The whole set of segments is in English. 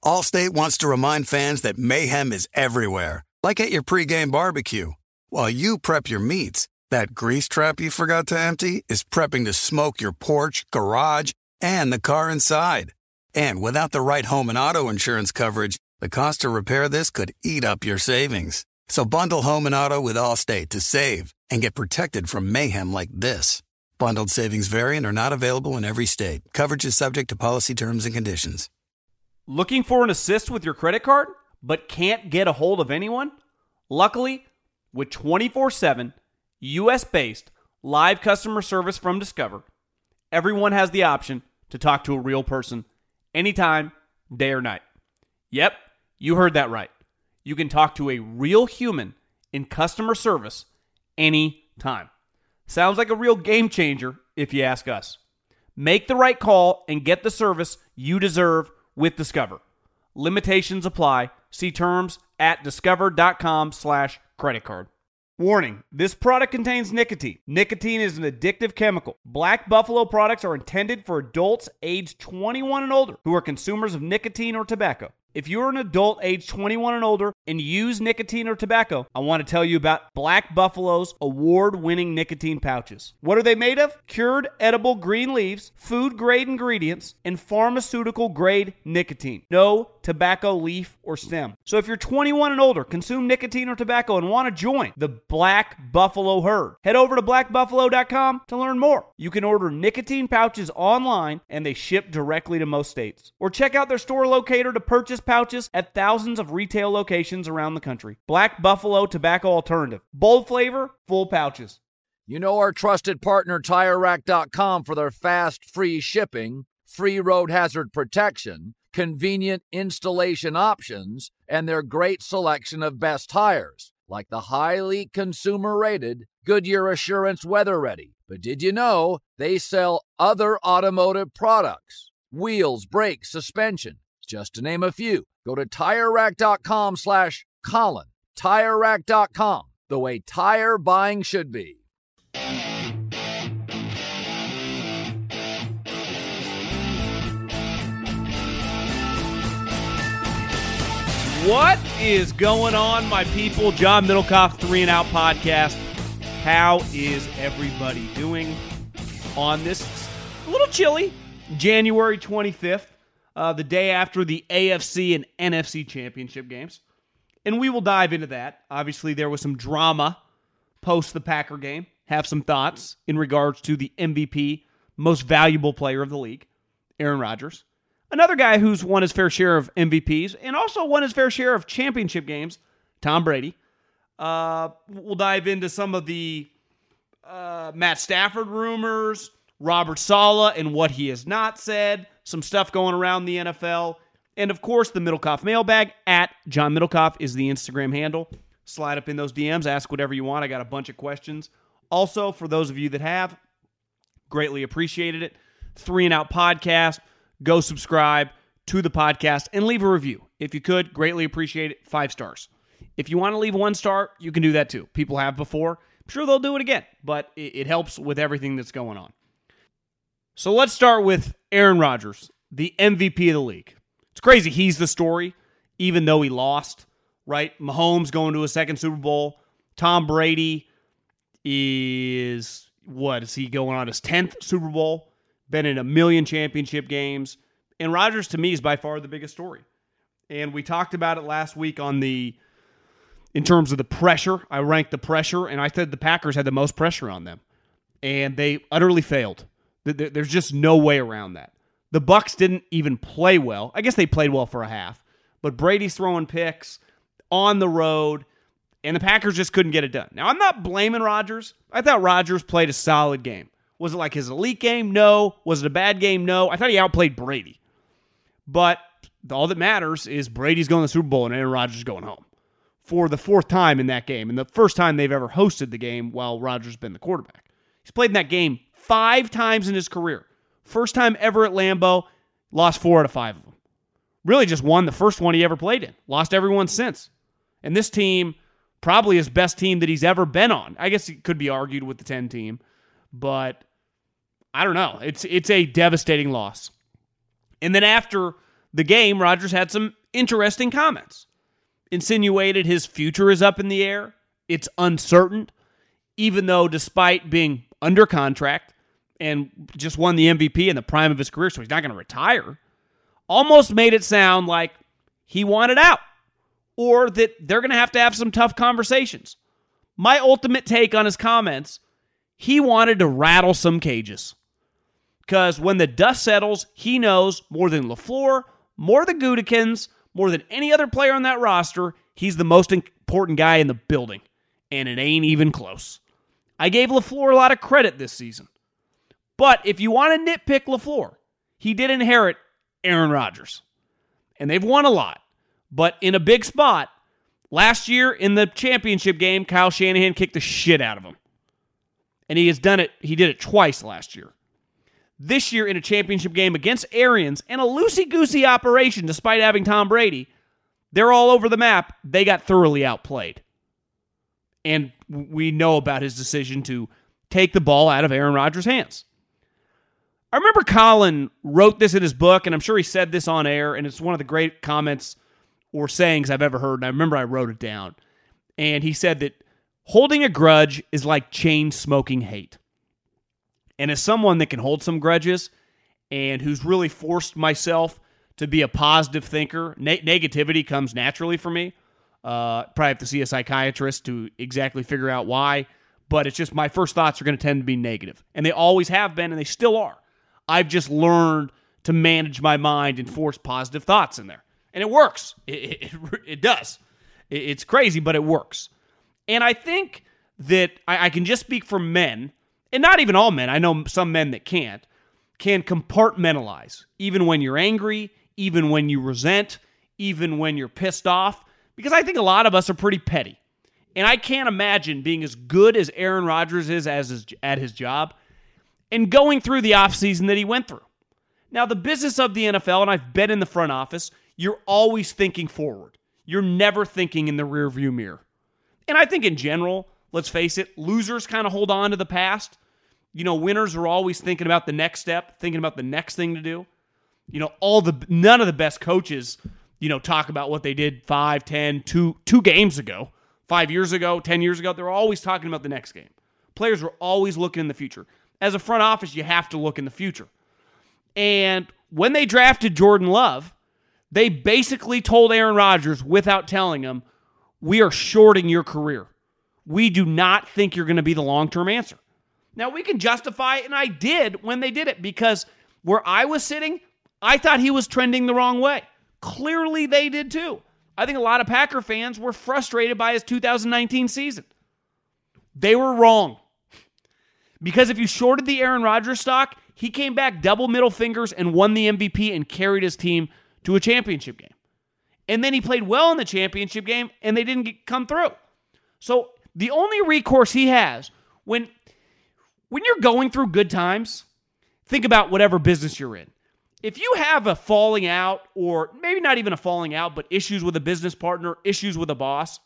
Allstate wants to remind fans that mayhem is everywhere, like at your pregame barbecue. While you prep your meats, that grease trap you forgot to empty is prepping to smoke your porch, garage, and the car inside. And without the right home and auto insurance coverage, the cost to repair this could eat up your savings. So bundle home and auto with Allstate to save and get protected from mayhem like this. Bundled savings vary and are not available in every state. Coverage is subject to policy terms and conditions. Looking for an assist with your credit card, but can't get a hold of anyone? Luckily, with 24/7, U.S.-based live customer service from Discover, everyone has the option to talk to a real person anytime, day or night. Yep, you heard that right. You can talk to a real human in customer service anytime. Sounds like a real game changer if you ask us. Make the right call and get the service you deserve with Discover. Limitations apply. See terms at discover.com/creditcard. Warning, this product contains nicotine. Nicotine is an addictive chemical. Black Buffalo products are intended for adults aged 21 and older who are consumers of nicotine or tobacco. If you're an adult aged 21 and older and use nicotine or tobacco, I want to tell you about Black Buffalo's award-winning nicotine pouches. What are they made of? Cured edible green leaves, food-grade ingredients, and pharmaceutical-grade nicotine. No tobacco leaf or stem. So if you're 21 and older, consume nicotine or tobacco, and want to join the Black Buffalo herd, head over to blackbuffalo.com to learn more. You can order nicotine pouches online, and they ship directly to most states. Or check out their store locator to purchase pouches at thousands of retail locations around the country. Black Buffalo Tobacco Alternative. Bold flavor, full pouches. You know our trusted partner TireRack.com for their fast, free shipping, free road hazard protection, convenient installation options, and their great selection of best tires, like the highly consumer-rated Goodyear Assurance Weather Ready. But did you know they sell other automotive products? Wheels, brakes, suspension, just to name a few. Go to TireRack.com/Colin. TireRack.com, the way tire buying should be. What is going on, my people? John Middlecoff, 3 and Out podcast. How is everybody doing on this a little chilly January 25th? The day after the AFC and NFC championship games. And we will dive into that. Obviously, there was some drama post the Packer game. Have some thoughts in regards to the MVP, most valuable player of the league, Aaron Rodgers. Another guy who's won his fair share of MVPs and also won his fair share of championship games, Tom Brady. We'll dive into some of the Matt Stafford rumors, Robert Saleh and what he has not said, some stuff going around the NFL, and of course the Middlecoff mailbag at John Middlecoff is the Instagram handle. Slide up in those DMs, ask whatever you want. I got a bunch of questions. Also, for those of you that have, greatly appreciated it. 3 and Out podcast. Go subscribe to the podcast and leave a review. If you could, greatly appreciate it. 5 stars. If you want to leave 1 star, you can do that too. People have before. I'm sure they'll do it again, but it helps with everything that's going on. So let's start with Aaron Rodgers, the MVP of the league. It's crazy he's the story, even though he lost, right? Mahomes going to a second Super Bowl. Tom Brady is he going on his 10th Super Bowl? Been in 1 million championship games. And Rodgers, to me, is by far the biggest story. And we talked about it last week in terms of the pressure. I ranked the pressure, and I said the Packers had the most pressure on them. And they utterly failed. There's just no way around that. The Bucs didn't even play well. I guess they played well for a half. But Brady's throwing picks on the road, and the Packers just couldn't get it done. Now, I'm not blaming Rodgers. I thought Rodgers played a solid game. Was it like his elite game? No. Was it a bad game? No. I thought he outplayed Brady. But all that matters is Brady's going to the Super Bowl and Aaron Rodgers is going home for the 4th time in that game, and the first time they've ever hosted the game while Rodgers has been the quarterback. He's played in that game 5 times in his career. First time ever at Lambeau, lost 4 out of 5 of them. Really just won the first one he ever played in. Lost every one since. And this team, probably his best team that he's ever been on. I guess it could be argued with the 10 team, but I don't know. It's a devastating loss. And then after the game, Rodgers had some interesting comments. Insinuated his future is up in the air. It's uncertain, even though despite being under contract and just won the MVP in the prime of his career, so he's not going to retire, almost made it sound like he wanted out or that they're going to have some tough conversations. My ultimate take on his comments, he wanted to rattle some cages. Because when the dust settles, he knows more than LaFleur, more than Gutekunst, more than any other player on that roster, he's the most important guy in the building. And it ain't even close. I gave LaFleur a lot of credit this season. But if you want to nitpick LaFleur, he did inherit Aaron Rodgers. And they've won a lot. But in a big spot, last year in the championship game, Kyle Shanahan kicked the shit out of him. And he did it twice last year. This year in a championship game against Arians and a loosey-goosey operation despite having Tom Brady, they're all over the map. They got thoroughly outplayed. And we know about his decision to take the ball out of Aaron Rodgers' hands. I remember Colin wrote this in his book, and I'm sure he said this on air, and it's one of the great comments or sayings I've ever heard, and I remember I wrote it down. And he said that holding a grudge is like chain-smoking hate. And as someone that can hold some grudges and who's really forced myself to be a positive thinker, negativity comes naturally for me. Probably have to see a psychiatrist to exactly figure out why. But it's just my first thoughts are going to tend to be negative. And they always have been, and they still are. I've just learned to manage my mind and force positive thoughts in there. And it works. It does. It's crazy, but it works. And I think that I can just speak for men, and not even all men, I know some men that can compartmentalize, even when you're angry, even when you resent, even when you're pissed off, because I think a lot of us are pretty petty. And I can't imagine being as good as Aaron Rodgers is at his job and going through the offseason that he went through. Now, the business of the NFL, and I've been in the front office, you're always thinking forward. You're never thinking in the rearview mirror. And I think in general, let's face it, losers kind of hold on to the past. You know, winners are always thinking about the next step, thinking about the next thing to do. You know, none of the best coaches, you know, talk about what they did 5, 10, 2 games ago, 5 years ago, 10 years ago. They're always talking about the next game. Players are always looking in the future. As a front office, you have to look in the future. And when they drafted Jordan Love, they basically told Aaron Rodgers, without telling him, we are shorting your career. We do not think you're going to be the long-term answer. Now, we can justify it, and I did when they did it, because where I was sitting, I thought he was trending the wrong way. Clearly, they did too. I think a lot of Packer fans were frustrated by his 2019 season. They were wrong. Because if you shorted the Aaron Rodgers stock, he came back double middle fingers and won the MVP and carried his team to a championship game. And then he played well in the championship game, and they didn't come through. So the only recourse he has, when you're going through good times, think about whatever business you're in. If you have a falling out, or maybe not even a falling out, but issues with a business partner, issues with a boss,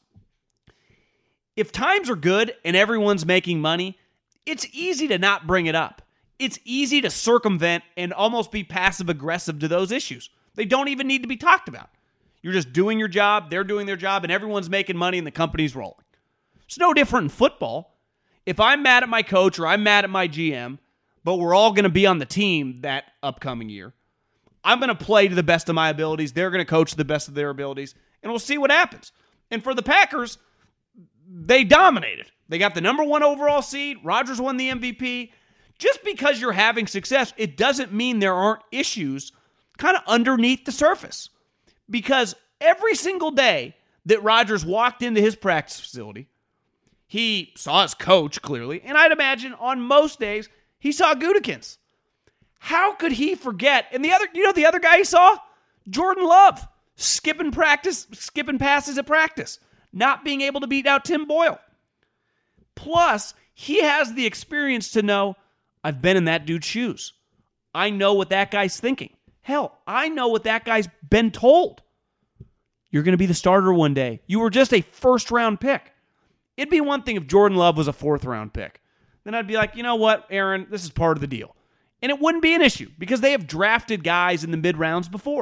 if times are good and everyone's making money, it's easy to not bring it up. It's easy to circumvent and almost be passive-aggressive to those issues. They don't even need to be talked about. You're just doing your job, they're doing their job, and everyone's making money and the company's rolling. It's no different in football. If I'm mad at my coach or I'm mad at my GM, but we're all going to be on the team that upcoming year, I'm going to play to the best of my abilities. They're going to coach to the best of their abilities, and we'll see what happens. And for the Packers, they dominated. They got the number 1 overall seed. Rodgers won the MVP. Just because you're having success, it doesn't mean there aren't issues kind of underneath the surface. Because every single day that Rodgers walked into his practice facility, he saw his coach, clearly, and I'd imagine on most days, he saw Gutekunst. How could he forget? And the other guy he saw? Jordan Love, skipping passes at practice, not being able to beat out Tim Boyle. Plus, he has the experience to know, I've been in that dude's shoes. I know what that guy's thinking. Hell, I know what that guy's been told. You're going to be the starter one day. You were just a first-round pick. It'd be one thing if Jordan Love was a fourth-round pick. Then I'd be like, you know what, Aaron, this is part of the deal. And it wouldn't be an issue because they have drafted guys in the mid-rounds before.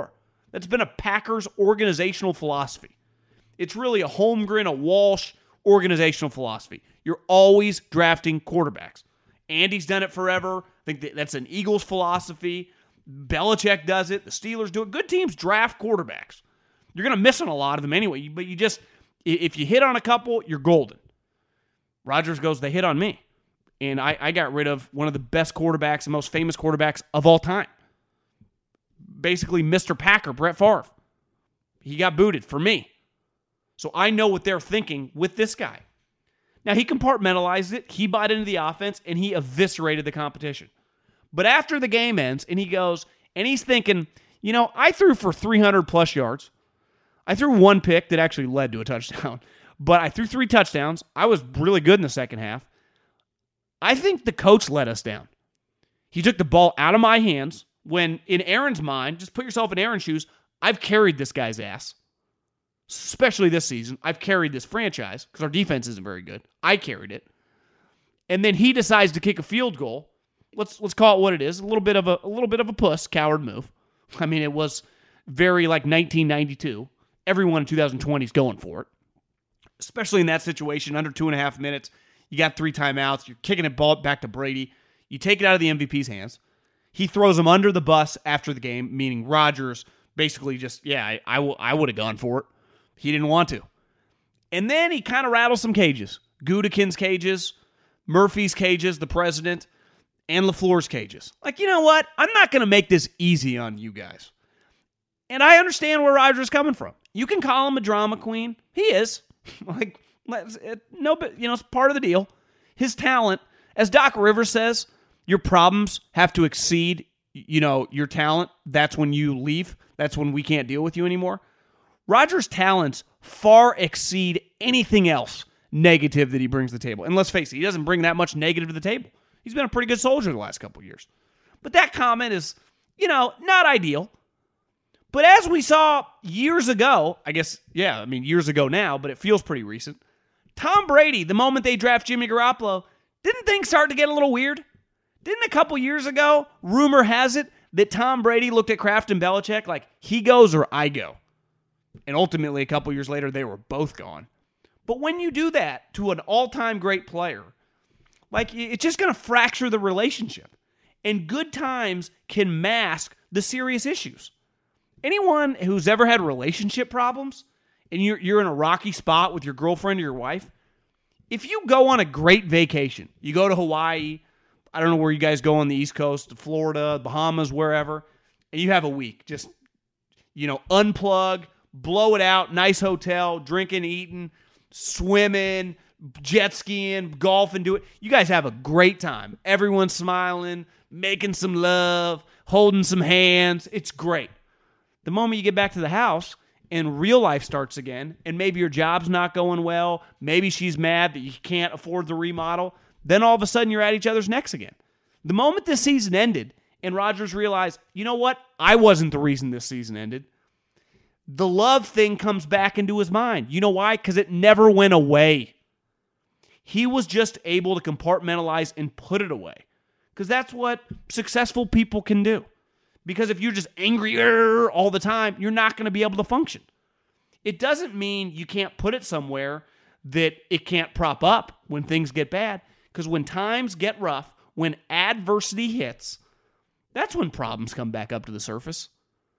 That's been a Packers organizational philosophy. It's really a Holmgren, a Walsh organizational philosophy. You're always drafting quarterbacks. Andy's done it forever. I think that's an Eagles philosophy. Belichick does it. The Steelers do it. Good teams draft quarterbacks. You're going to miss on a lot of them anyway, but if you hit on a couple, you're golden. Rodgers goes, they hit on me. And I got rid of one of the best quarterbacks and most famous quarterbacks of all time. Basically, Mr. Packer, Brett Favre. He got booted for me. So I know what they're thinking with this guy. Now, he compartmentalized it. He bought into the offense, and he eviscerated the competition. But after the game ends, and he goes, and he's thinking, I threw for 300-plus yards. I threw one pick that actually led to a touchdown. But I threw 3 touchdowns. I was really good in the second half. I think the coach let us down. He took the ball out of my hands when, in Aaron's mind, just put yourself in Aaron's shoes, I've carried this guy's ass. Especially this season. I've carried this franchise because our defense isn't very good. I carried it. And then he decides to kick a field goal. Let's call it what it is. A little bit of a puss, coward move. I mean, it was very like 1992. Everyone in 2020 is going for it. Especially in that situation, under 2.5 minutes. You got 3 timeouts. You're kicking it ball back to Brady. You take it out of the MVP's hands. He throws him under the bus after the game, meaning Rodgers basically just, I would have gone for it. He didn't want to. And then he kind of rattles some cages. Gutekunst's cages, Murphy's cages, the president, and LaFleur's cages. Like, you know what? I'm not going to make this easy on you guys. And I understand where Rodgers is coming from. You can call him a drama queen. He is. It's part of the deal. His talent, as Doc Rivers says, your problems have to exceed, your talent. That's when you leave. That's when we can't deal with you anymore. Rodgers' talents far exceed anything else negative that he brings to the table. And let's face it, he doesn't bring that much negative to the table. He's been a pretty good soldier the last couple of years. But that comment is, not ideal. But as we saw years ago, years ago now, but it feels pretty recent, Tom Brady, the moment they draft Jimmy Garoppolo, didn't things start to get a little weird? Didn't a couple years ago, rumor has it, that Tom Brady looked at Kraft and Belichick like, he goes or I go? And ultimately, a couple years later, they were both gone. But when you do that to an all-time great player, it's just going to fracture the relationship. And good times can mask the serious issues. Anyone who's ever had relationship problems and you're in a rocky spot with your girlfriend or your wife, if you go on a great vacation, you go to Hawaii, I don't know where you guys go on the East Coast, Florida, Bahamas, wherever, and you have a week, just, unplug, blow it out, nice hotel, drinking, eating, swimming, jet skiing, golfing, do it. You guys have a great time. Everyone's smiling, making some love, holding some hands. It's great. The moment you get back to the house and real life starts again, and maybe your job's not going well, maybe she's mad that you can't afford the remodel, then all of a sudden you're at each other's necks again. The moment this season ended and Rodgers realized, you know what? I wasn't the reason this season ended. The love thing comes back into his mind. You know why? Because it never went away. He was just able to compartmentalize and put it away. Because that's what successful people can do. Because if you're just angry all the time, you're not going to be able to function. It doesn't mean you can't put it somewhere that it can't prop up when things get bad. Because when times get rough, when adversity hits, that's when problems come back up to the surface.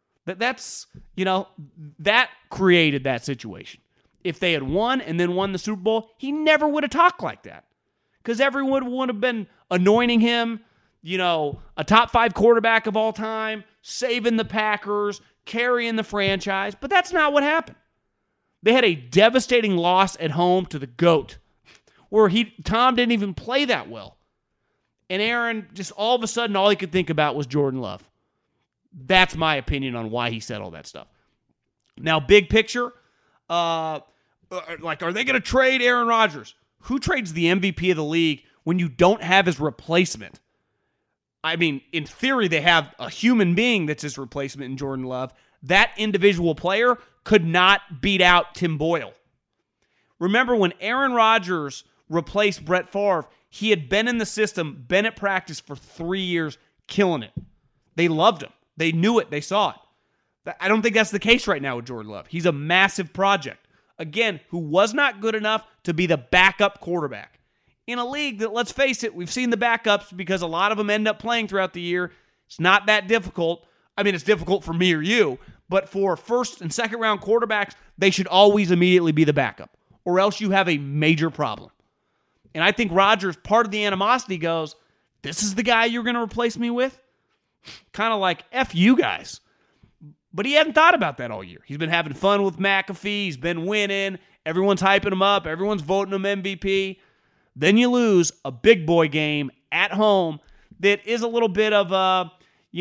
That created that situation. If they had won and then won the Super Bowl, he never would have talked like that. Because everyone would have been anointing him, a top 5 quarterback of all time, saving the Packers, carrying the franchise. But that's not what happened. They had a devastating loss at home to the GOAT, where Tom didn't even play that well. And Aaron, just all of a sudden, all he could think about was Jordan Love. That's my opinion on why he said all that stuff. Now, big picture, are they going to trade Aaron Rodgers? Who trades the MVP of the league when you don't have his replacement? I mean, in theory, they have a human being that's his replacement in Jordan Love. That individual player could not beat out Tim Boyle. Remember when Aaron Rodgers replaced Brett Favre, he had been in the system, been at practice for 3 years, killing it. They loved him. They knew it. They saw it. I don't think that's the case right now with Jordan Love. He's a massive project. Again, who was not good enough to be the backup quarterback. In a league that, let's face it, we've seen the backups because a lot of them end up playing throughout the year. It's not that difficult. I mean, it's difficult for me or you, but for first and second round quarterbacks, they should always immediately be the backup, or else you have a major problem. And I think Rodgers, part of the animosity goes, this is the guy you're going to replace me with? Kind of like, F you guys. But he hadn't thought about that all year. He's been having fun with McAfee. He's been winning. Everyone's hyping him up. Everyone's voting him MVP. Then you lose a big boy game at home that is a little bit of a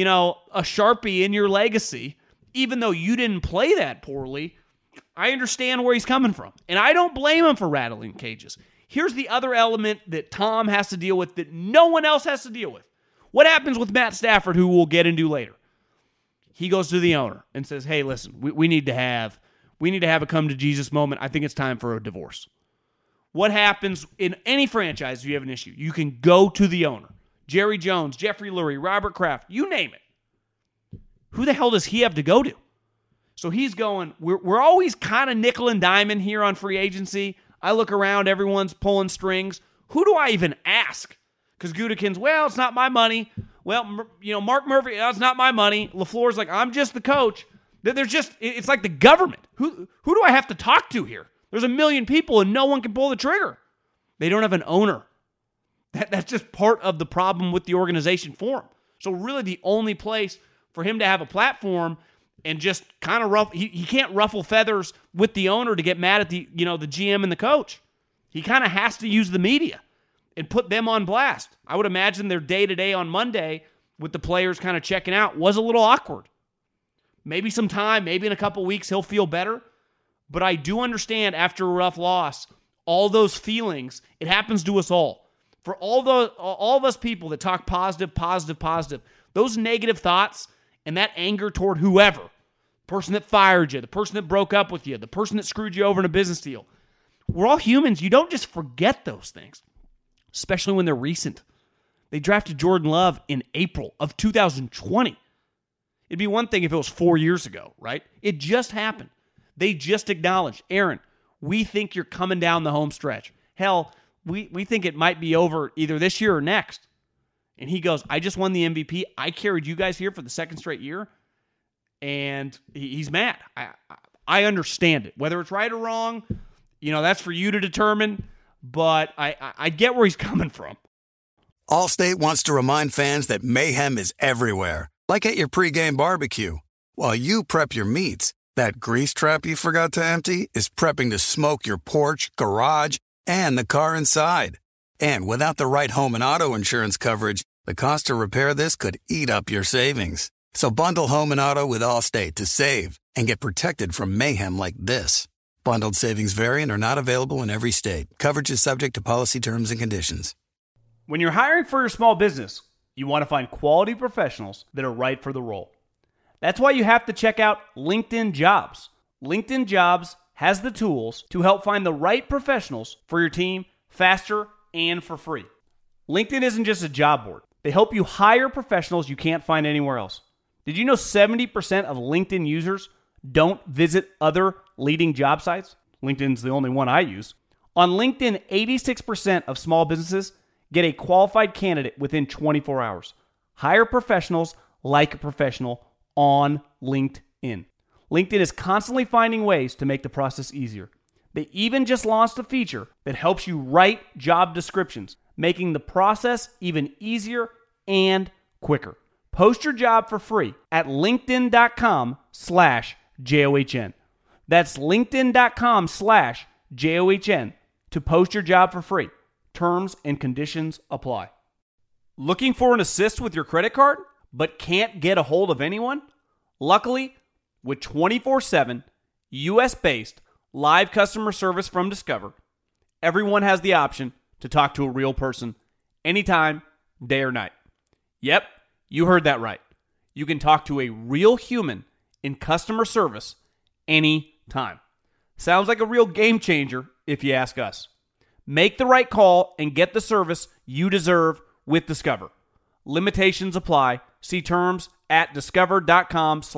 Sharpie in your legacy. Even though you didn't play that poorly, I understand where he's coming from. And I don't blame him for rattling cages. Here's the other element that Tom has to deal with that no one else has to deal with. What happens with Matt Stafford, who we'll get into later? He goes to the owner and says, hey, listen, we need to have a come to Jesus moment. I think it's time for a divorce. What happens in any franchise if you have an issue? You can go to the owner. Jerry Jones, Jeffrey Lurie, Robert Kraft, you name it. Who the hell does he have to go to? So he's going, we're always kind of nickel and diming here on free agency. I look around, everyone's pulling strings. Who do I even ask? Because Gutekunst's, well, it's not my money. Well, Mark Murphy, it's not my money. LaFleur's like, I'm just the coach. It's like the government. Who do I have to talk to here? There's a million people and no one can pull the trigger. They don't have an owner. That's just part of the problem with the organization for him. So really the only place for him to have a platform and just kind of he can't ruffle feathers with the owner to get mad at the GM and the coach. He kind of has to use the media and put them on blast. I would imagine their day-to-day on Monday with the players kind of checking out was a little awkward. Maybe some time, maybe in a couple weeks he'll feel better. But I do understand after a rough loss, all those feelings, it happens to us all. For all of us people that talk positive, those negative thoughts and that anger toward whoever, the person that fired you, the person that broke up with you, the person that screwed you over in a business deal, we're all humans. You don't just forget those things, especially when they're recent. They drafted Jordan Love in April of 2020. It'd be one thing if it was 4 years ago, right? It just happened. They just acknowledged, Aaron, we think you're coming down the home stretch. Hell, we think it might be over either this year or next. And he goes, I just won the MVP. I carried you guys here for the second straight year. And he's mad. I understand it. Whether it's right or wrong, that's for you to determine. But I get where he's coming from. Allstate wants to remind fans that mayhem is everywhere. Like at your pregame barbecue. While you prep your meats, that grease trap you forgot to empty is prepping to smoke your porch, garage, and the car inside. And without the right home and auto insurance coverage, the cost to repair this could eat up your savings. So bundle home and auto with Allstate to save and get protected from mayhem like this. Bundled savings variant are not available in every state. Coverage is subject to policy terms and conditions. When you're hiring for your small business, you want to find quality professionals that are right for the role. That's why you have to check out LinkedIn Jobs. LinkedIn Jobs has the tools to help find the right professionals for your team faster and for free. LinkedIn isn't just a job board. They help you hire professionals you can't find anywhere else. Did you know 70% of LinkedIn users don't visit other leading job sites? LinkedIn's the only one I use. On LinkedIn, 86% of small businesses get a qualified candidate within 24 hours. Hire professionals like a professional on LinkedIn. LinkedIn is constantly finding ways to make the process easier. They even just launched a feature that helps you write job descriptions, making the process even easier and quicker. Post your job for free at linkedin.com/JOHN. That's linkedin.com/JOHN to post your job for free. Terms and conditions apply. Looking for an assist with your credit card, but can't get a hold of anyone? Luckily, with 24/7 US-based live customer service from Discover, everyone has the option to talk to a real person anytime, day or night. Yep, you heard that right. You can talk to a real human in customer service anytime. Sounds like a real game changer if you ask us. Make the right call and get the service you deserve with Discover. Limitations apply. See terms at discover.com/credit.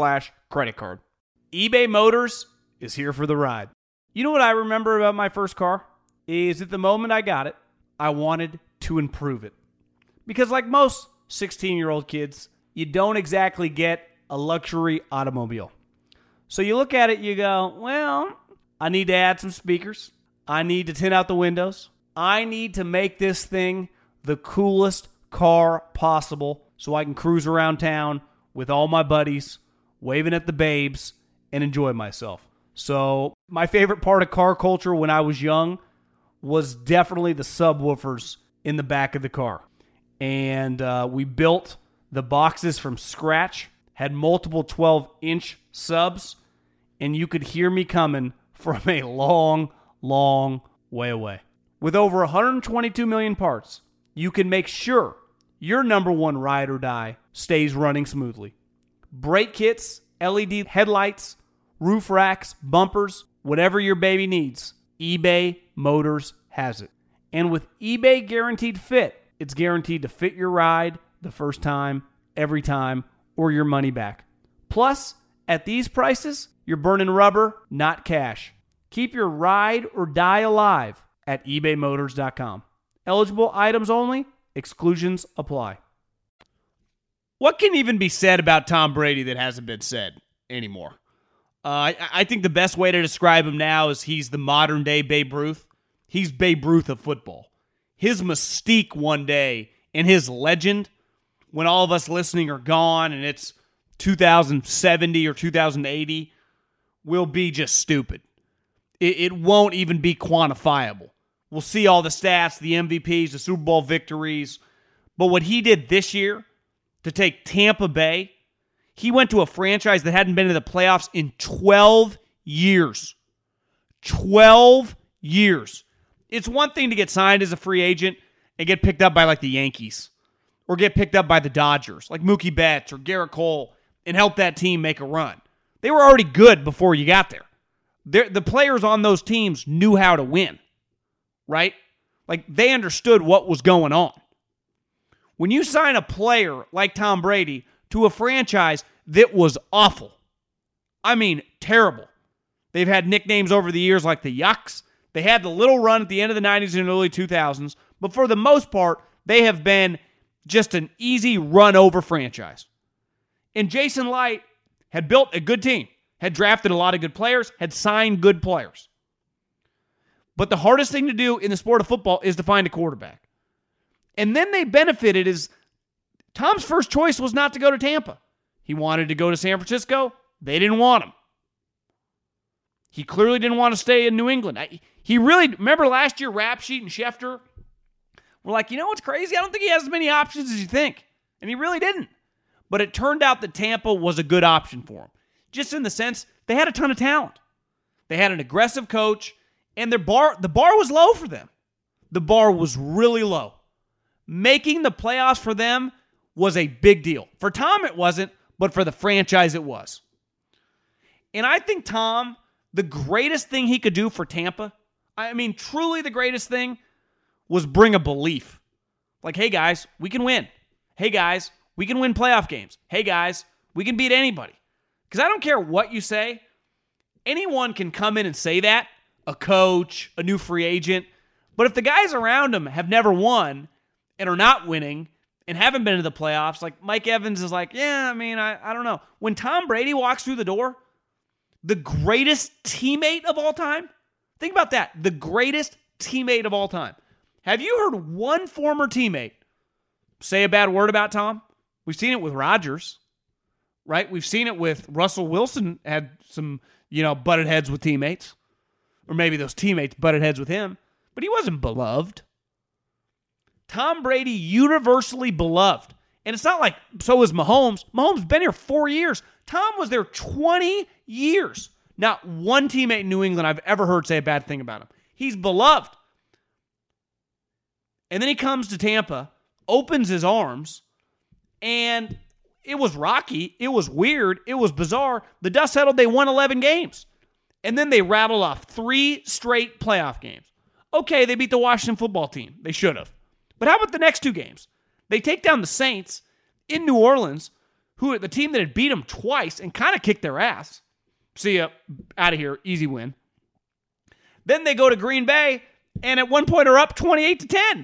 credit card. eBay Motors is here for the ride. You know what I remember about my first car? Is at the moment I got it, I wanted to improve it. Because like most 16-year-old kids, you don't exactly get a luxury automobile. So you look at it, you go, well, I need to add some speakers. I need to tint out the windows. I need to make this thing the coolest car possible so I can cruise around town with all my buddies, waving at the babes, and enjoy myself. So my favorite part of car culture when I was young was definitely the subwoofers in the back of the car. And we built the boxes from scratch, had multiple 12-inch subs, and you could hear me coming from a long, long way away. With over 122 million parts, you can make sure your number one ride or die stays running smoothly. Brake kits, LED headlights, roof racks, bumpers, whatever your baby needs, eBay Motors has it. And with eBay Guaranteed Fit, it's guaranteed to fit your ride the first time, every time, or your money back. Plus, at these prices, you're burning rubber, not cash. Keep your ride or die alive at ebaymotors.com. Eligible items only. Exclusions apply. What can even be said about Tom Brady that hasn't been said anymore? I think the best way to describe him now is he's the modern-day Babe Ruth. He's Babe Ruth of football. His mystique one day and his legend, when all of us listening are gone and it's 2070 or 2080, will be just stupid. It won't even be quantifiable. We'll see all the stats, the MVPs, the Super Bowl victories. But what he did this year to take Tampa Bay, he went to a franchise that hadn't been to the playoffs in 12 years. 12 years. It's one thing to get signed as a free agent and get picked up by like the Yankees or get picked up by the Dodgers, like Mookie Betts or Garrett Cole, and help that team make a run. They were already good before you got there. The players on those teams knew how to win, right? Like, they understood what was going on. When you sign a player like Tom Brady to a franchise that was awful, I mean, terrible. They've had nicknames over the years like the Yucks. They had the little run at the end of the 90s and early 2000s, but for the most part, they have been just an easy run-over franchise. And Jason Light had built a good team, had drafted a lot of good players, had signed good players. But the hardest thing to do in the sport of football is to find a quarterback. And then they benefited as Tom's first choice was not to go to Tampa. He wanted to go to San Francisco. They didn't want him. He clearly didn't want to stay in New England. He really, remember last year, Rap Sheet and Schefter were like, you know what's crazy? I don't think he has as many options as you think. And he really didn't. But it turned out that Tampa was a good option for him. Just in the sense, they had a ton of talent. They had an aggressive coach, and the bar was low for them. The bar was really low. Making the playoffs for them was a big deal. For Tom, it wasn't, but for the franchise, it was. And I think Tom, the greatest thing he could do for Tampa, I mean, truly the greatest thing, was bring a belief. Like, hey, guys, we can win. Hey, guys, we can win playoff games. Hey, guys, we can beat anybody. Because I don't care what you say. Anyone can come in and say that, a coach, a new free agent. But if the guys around him have never won and are not winning and haven't been to the playoffs, like Mike Evans is like, yeah, I mean, I don't know. When Tom Brady walks through the door, the greatest teammate of all time, think about that, the greatest teammate of all time. Have you heard one former teammate say a bad word about Tom? We've seen it with Rodgers, right? We've seen it with Russell Wilson had some, butted heads with teammates. Or maybe those teammates butted heads with him. But he wasn't beloved. Tom Brady, universally beloved. And it's not like, so is Mahomes. Mahomes been here 4 years. Tom was there 20 years. Not one teammate in New England I've ever heard say a bad thing about him. He's beloved. And then he comes to Tampa, opens his arms, and it was rocky. It was weird. It was bizarre. The dust settled. They won 11 games. And then they rattled off 3 straight playoff games. Okay, they beat the Washington football team. They should have. But how about the next 2 games? They take down the Saints in New Orleans, the team that had beat them twice and kind of kicked their ass. See ya, out of here, easy win. Then they go to Green Bay, and at one point are up 28-10.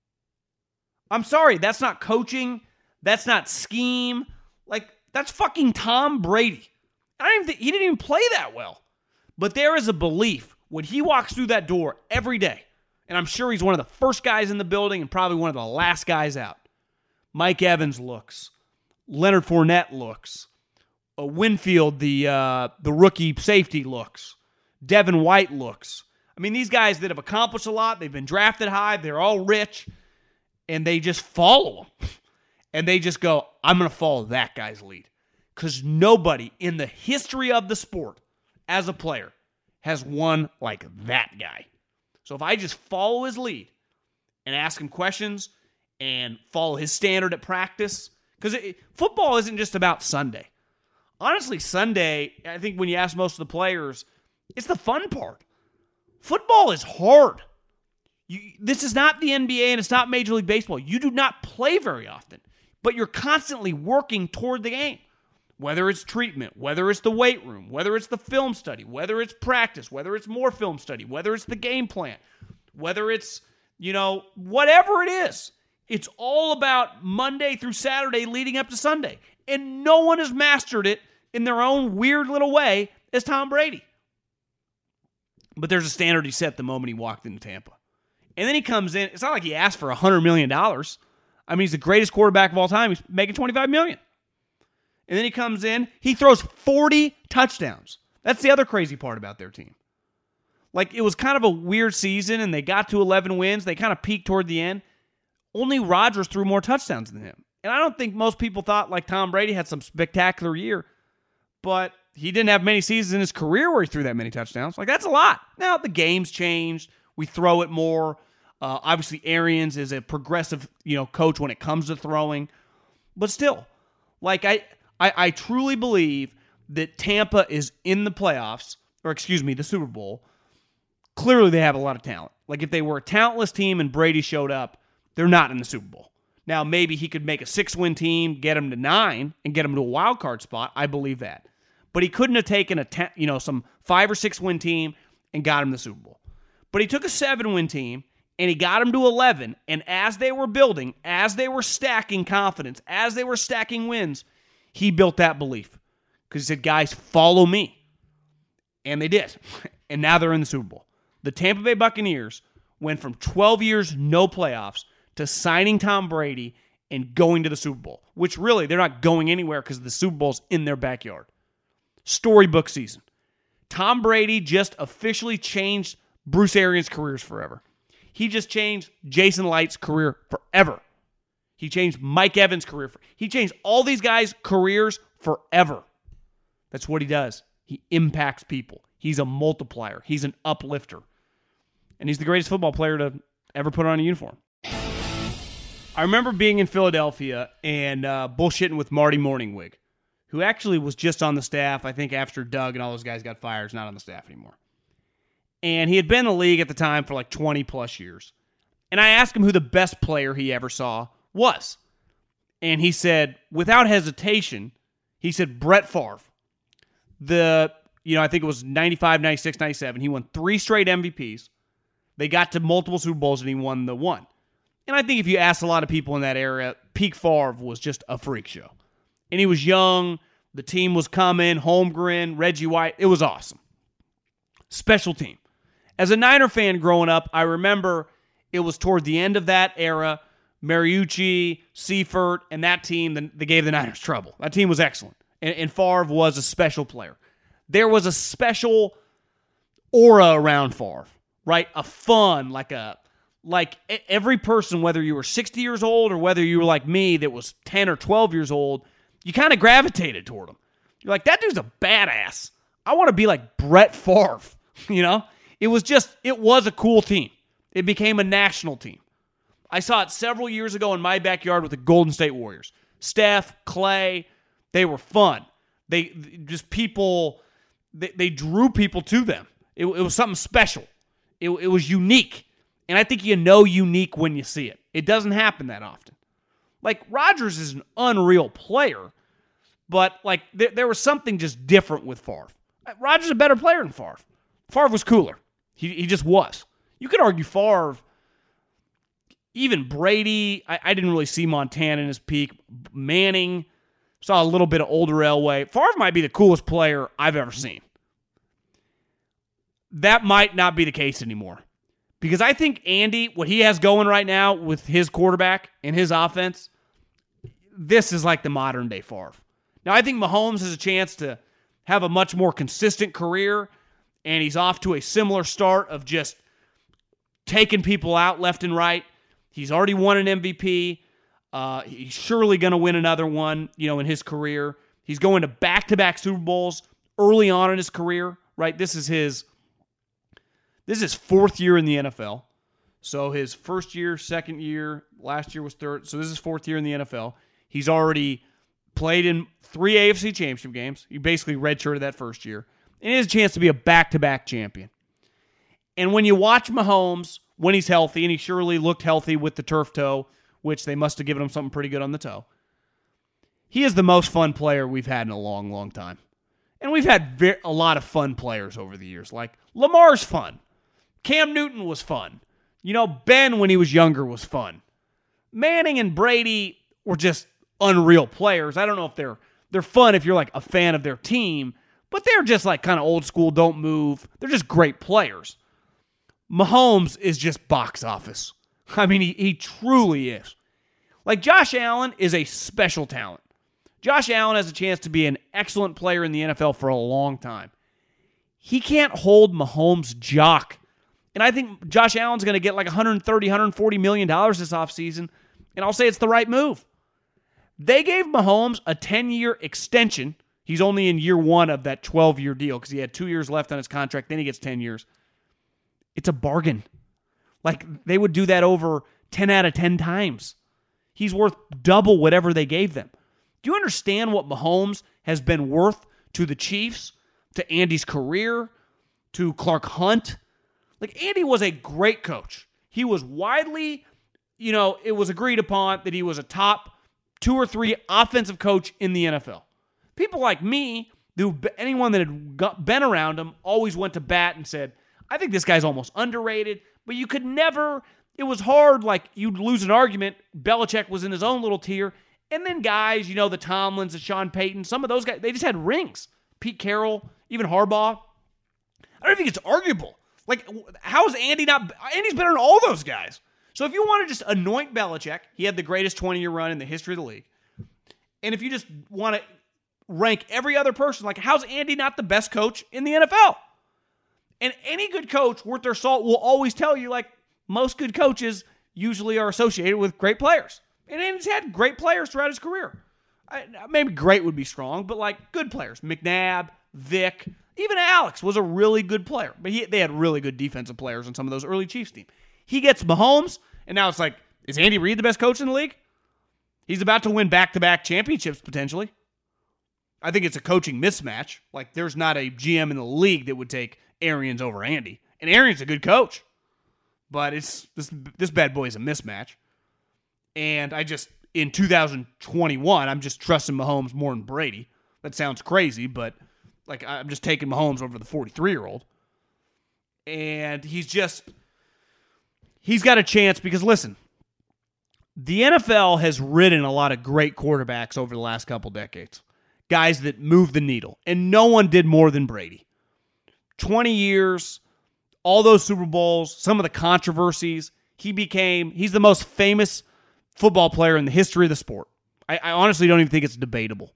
I'm sorry, that's not coaching. That's not scheme. Like, that's fucking Tom Brady. He didn't even play that well. But there is a belief when he walks through that door every day, and I'm sure he's one of the first guys in the building and probably one of the last guys out. Mike Evans looks. Leonard Fournette looks. Winfield, the rookie safety, looks. Devin White looks. I mean, these guys that have accomplished a lot, they've been drafted high, they're all rich, and they just follow them. And they just go, I'm going to follow that guy's lead. Because nobody in the history of the sport as a player has won like that guy. So if I just follow his lead and ask him questions and follow his standard at practice, because football isn't just about Sunday. Honestly, Sunday, I think when you ask most of the players, it's the fun part. Football is hard. This is not the NBA and it's not Major League Baseball. You do not play very often, but you're constantly working toward the game. Whether it's treatment, whether it's the weight room, whether it's the film study, whether it's practice, whether it's more film study, whether it's the game plan, whether it's, whatever it is. It's all about Monday through Saturday leading up to Sunday. And no one has mastered it in their own weird little way as Tom Brady. But there's a standard he set the moment he walked into Tampa. And then he comes in. It's not like he asked for $100 million. I mean, he's the greatest quarterback of all time. He's making $25 million. And then he comes in. He throws 40 touchdowns. That's the other crazy part about their team. Like, it was kind of a weird season, and they got to 11 wins. They kind of peaked toward the end. Only Rodgers threw more touchdowns than him. And I don't think most people thought, like, Tom Brady had some spectacular year. But he didn't have many seasons in his career where he threw that many touchdowns. Like, that's a lot. Now, the game's changed. We throw it more. Obviously, Arians is a progressive, coach when it comes to throwing. But still, like, I truly believe that Tampa is in the playoffs, or the Super Bowl. Clearly, they have a lot of talent. Like, if they were a talentless team and Brady showed up, they're not in the Super Bowl. Now, maybe he could make a 6-win team, get them to 9, and get them to a wild card spot. I believe that. But he couldn't have taken some 5 or 6-win team and got him the Super Bowl. But he took a 7-win team, and he got him to 11. And as they were building, as they were stacking confidence, as they were stacking wins, he built that belief. Because he said, guys, follow me. And they did. And now they're in the Super Bowl. The Tampa Bay Buccaneers went from 12 years, no playoffs, to signing Tom Brady and going to the Super Bowl. Which really, they're not going anywhere because the Super Bowl's in their backyard. Storybook season. Tom Brady just officially changed Bruce Arians' careers forever. He just changed Jason Light's career forever. He changed Mike Evans' career. He changed all these guys' careers forever. That's what he does. He impacts people. He's a multiplier. He's an uplifter. And he's the greatest football player to ever put on a uniform. I remember being in Philadelphia and bullshitting with Marty Morningwig, who actually was just on the staff, I think, after Doug and all those guys got fired. He's not on the staff anymore. And he had been in the league at the time for like 20-plus years. And I asked him who the best player he ever saw was. And he said, without hesitation, he said Brett Favre. I think it was 95, 96, 97. He won 3 straight MVPs. They got to multiple Super Bowls, and he won the one. And I think if you asked a lot of people in that era, peak Favre was just a freak show. And he was young. The team was coming. Holmgren, Reggie White. It was awesome. Special team. As a Niner fan growing up, I remember it was toward the end of that era. Mariucci, Seifert, and that team, they gave the Niners trouble. That team was excellent. And Favre was a special player. There was a special aura around Favre, right? A fun, like every person, whether you were 60 years old or whether you were like me that was 10 or 12 years old, you kind of gravitated toward him. You're like, that dude's a badass. I want to be like Brett Favre, It was a cool team. It became a national team. I saw it several years ago in my backyard with the Golden State Warriors. Steph, Clay, they were fun. They drew people to them. It was something special. It was unique. And I think unique when you see it. It doesn't happen that often. Like, Rodgers is an unreal player, But, like, there was something just different with Favre. Rodgers a better player than Favre. Favre was cooler. He just was. You could argue Favre, even Brady, I didn't really see Montana in his peak. Manning, saw a little bit of older Elway. Favre might be the coolest player I've ever seen. That might not be the case anymore. Because I think Andy, what he has going right now with his quarterback and his offense, this is like the modern day Favre. Now, I think Mahomes has a chance to have a much more consistent career, and he's off to a similar start of just taking people out left and right. He's already won an MVP. He's surely going to win another one, in his career. He's going to back-to-back Super Bowls early on in his career, right? This is his fourth year in the NFL. So his first year, second year, last year was third. So this is his fourth year in the NFL. He's already played in 3 AFC Championship games. He basically redshirted that first year. And he has a chance to be a back-to-back champion. And when you watch Mahomes, when he's healthy, and he surely looked healthy with the turf toe, which they must have given him something pretty good on the toe, he is the most fun player we've had in a long, long time. And we've had a lot of fun players over the years. Like, Lamar's fun. Cam Newton was fun. Ben, when he was younger, was fun. Manning and Brady were just unreal players. I don't know if they're fun if you're like a fan of their team, but they're just like kind of old school, don't move. They're just great players. Mahomes is just box office. I mean, he truly is. Like, Josh Allen is a special talent. Josh Allen has a chance to be an excellent player in the NFL for a long time. He can't hold Mahomes' jock. And I think Josh Allen's going to get like $130, $140 million this offseason, and I'll say it's the right move. They gave Mahomes a 10-year extension. He's only in year one of that 12-year deal because he had 2 years left on his contract. Then he gets 10 years. It's a bargain. Like, they would do that over 10 out of 10 times. He's worth double whatever they gave them. Do you understand what Mahomes has been worth to the Chiefs, to Andy's career, to Clark Hunt? Like, Andy was a great coach. He was widely, it was agreed upon that he was a top 2 or 3 offensive coach in the NFL. People like me, anyone that had been around him, always went to bat and said, I think this guy's almost underrated, but you could never, it was hard, like, you'd lose an argument. Belichick was in his own little tier, and then guys, the Tomlins, the Sean Payton, some of those guys, they just had rings. Pete Carroll, even Harbaugh. I don't think it's arguable. Like, how is Andy not, Andy's better than all those guys. So if you want to just anoint Belichick, he had the greatest 20-year run in the history of the league. And if you just want to rank every other person, like, how's Andy not the best coach in the NFL? And any good coach worth their salt will always tell you, like, most good coaches usually are associated with great players. And Andy's had great players throughout his career. Maybe great would be strong, but, like, good players. McNabb, Vic, even Alex was a really good player. But they had really good defensive players on some of those early Chiefs teams. He gets Mahomes, and now it's like, is Andy Reid the best coach in the league? He's about to win back-to-back championships, potentially. I think it's a coaching mismatch. Like, there's not a GM in the league that would take Arians over Andy. And Arians a good coach. But it's this bad boy is a mismatch. And in 2021, I'm just trusting Mahomes more than Brady. That sounds crazy, but like, I'm just taking Mahomes over the 43-year-old. And he's got a chance because, listen, the NFL has ridden a lot of great quarterbacks over the last couple decades. Guys that move the needle. And no one did more than Brady. 20 years, all those Super Bowls, some of the controversies. He's the most famous football player in the history of the sport. I honestly don't even think it's debatable.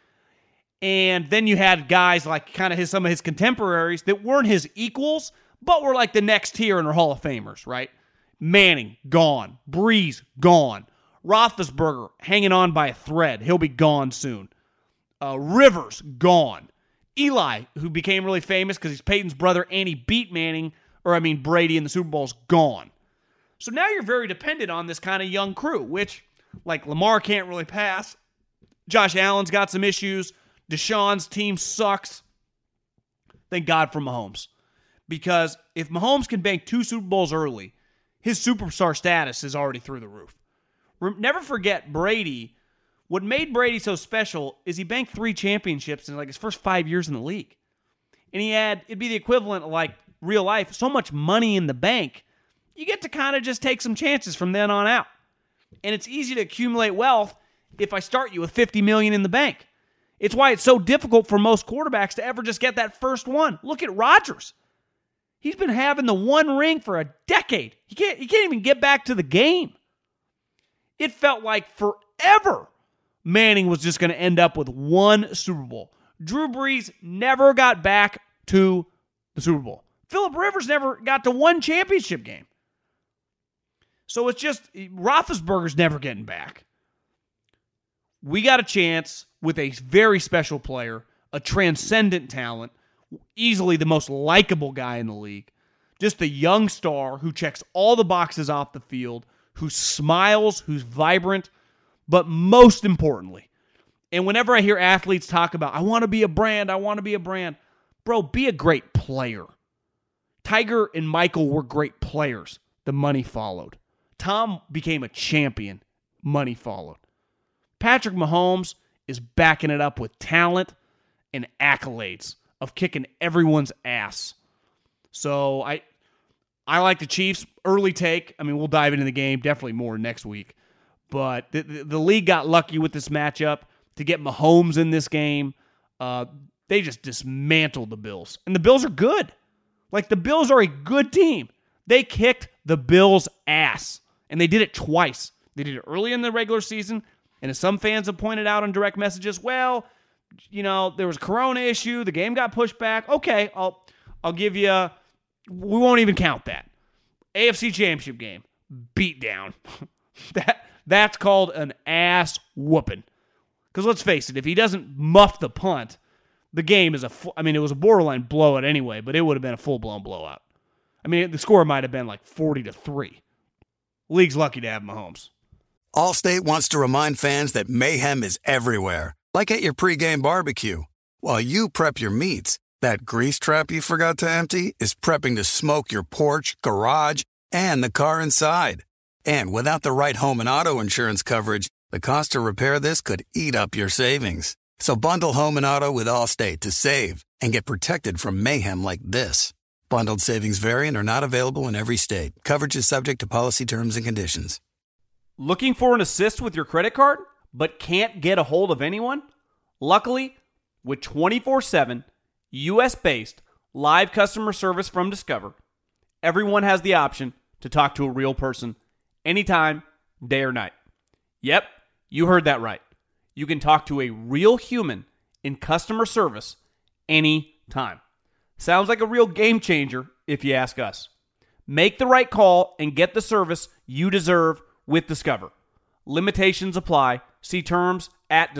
And then you had guys like kind of some of his contemporaries that weren't his equals, but were like the next tier and are Hall of Famers, right? Manning, gone. Breeze, gone. Roethlisberger, hanging on by a thread. He'll be gone soon. Rivers, gone. Eli, who became really famous because he's Peyton's brother and he beat Brady in the Super Bowl's gone. So now you're very dependent on this kind of young crew, which, like, Lamar can't really pass. Josh Allen's got some issues. Deshaun's team sucks. Thank God for Mahomes. Because if Mahomes can bank 2 Super Bowls early, his superstar status is already through the roof. Never forget, Brady What made Brady so special is he banked 3 championships in like his first 5 years in the league. And it'd be the equivalent of like real life, so much money in the bank, you get to kind of just take some chances from then on out. And it's easy to accumulate wealth if I start you with $50 million in the bank. It's why it's so difficult for most quarterbacks to ever just get that first one. Look at Rodgers. He's been having the one ring for a decade. He can't even get back to the game. It felt like forever Manning was just going to end up with one Super Bowl. Drew Brees never got back to the Super Bowl. Phillip Rivers never got to one championship game. So it's just, Roethlisberger's never getting back. We got a chance with a very special player, a transcendent talent, easily the most likable guy in the league, just a young star who checks all the boxes off the field, who smiles, who's vibrant, but most importantly, and whenever I hear athletes talk about, I want to be a brand, bro, be a great player. Tiger and Michael were great players. The money followed. Tom became a champion. Money followed. Patrick Mahomes is backing it up with talent and accolades of kicking everyone's ass. So I like the Chiefs. Early take. I mean, we'll dive into the game definitely more next week. But the league got lucky with this matchup to get Mahomes in this game. They just dismantled the Bills. And the Bills are good. Like, the Bills are a good team. They kicked the Bills' ass. And they did it twice. They did it early in the regular season. And as some fans have pointed out on direct messages, well, there was a corona issue. The game got pushed back. Okay, I'll give you, we won't even count that. AFC Championship game. Beat down. That's called an ass whooping. Because let's face it, if he doesn't muff the punt, the game is it was a borderline blowout anyway, but it would have been a full-blown blowout. I mean, the score might have been like 40-3. League's lucky to have Mahomes. Allstate wants to remind fans that mayhem is everywhere, like at your pregame barbecue. While you prep your meats, that grease trap you forgot to empty is prepping to smoke your porch, garage, and the car inside. And without the right home and auto insurance coverage, the cost to repair this could eat up your savings. So bundle home and auto with Allstate to save and get protected from mayhem like this. Bundled savings vary and are not available in every state. Coverage is subject to policy terms and conditions. Looking for an assist with your credit card, but can't get a hold of anyone? Luckily, with 24/7, U.S.-based live customer service from Discover, everyone has the option to talk to a real person anytime, day or night. Yep, you heard that right. You can talk to a real human in customer service anytime. Sounds like a real game changer if you ask us. Make the right call and get the service you deserve with Discover. Limitations apply. See terms at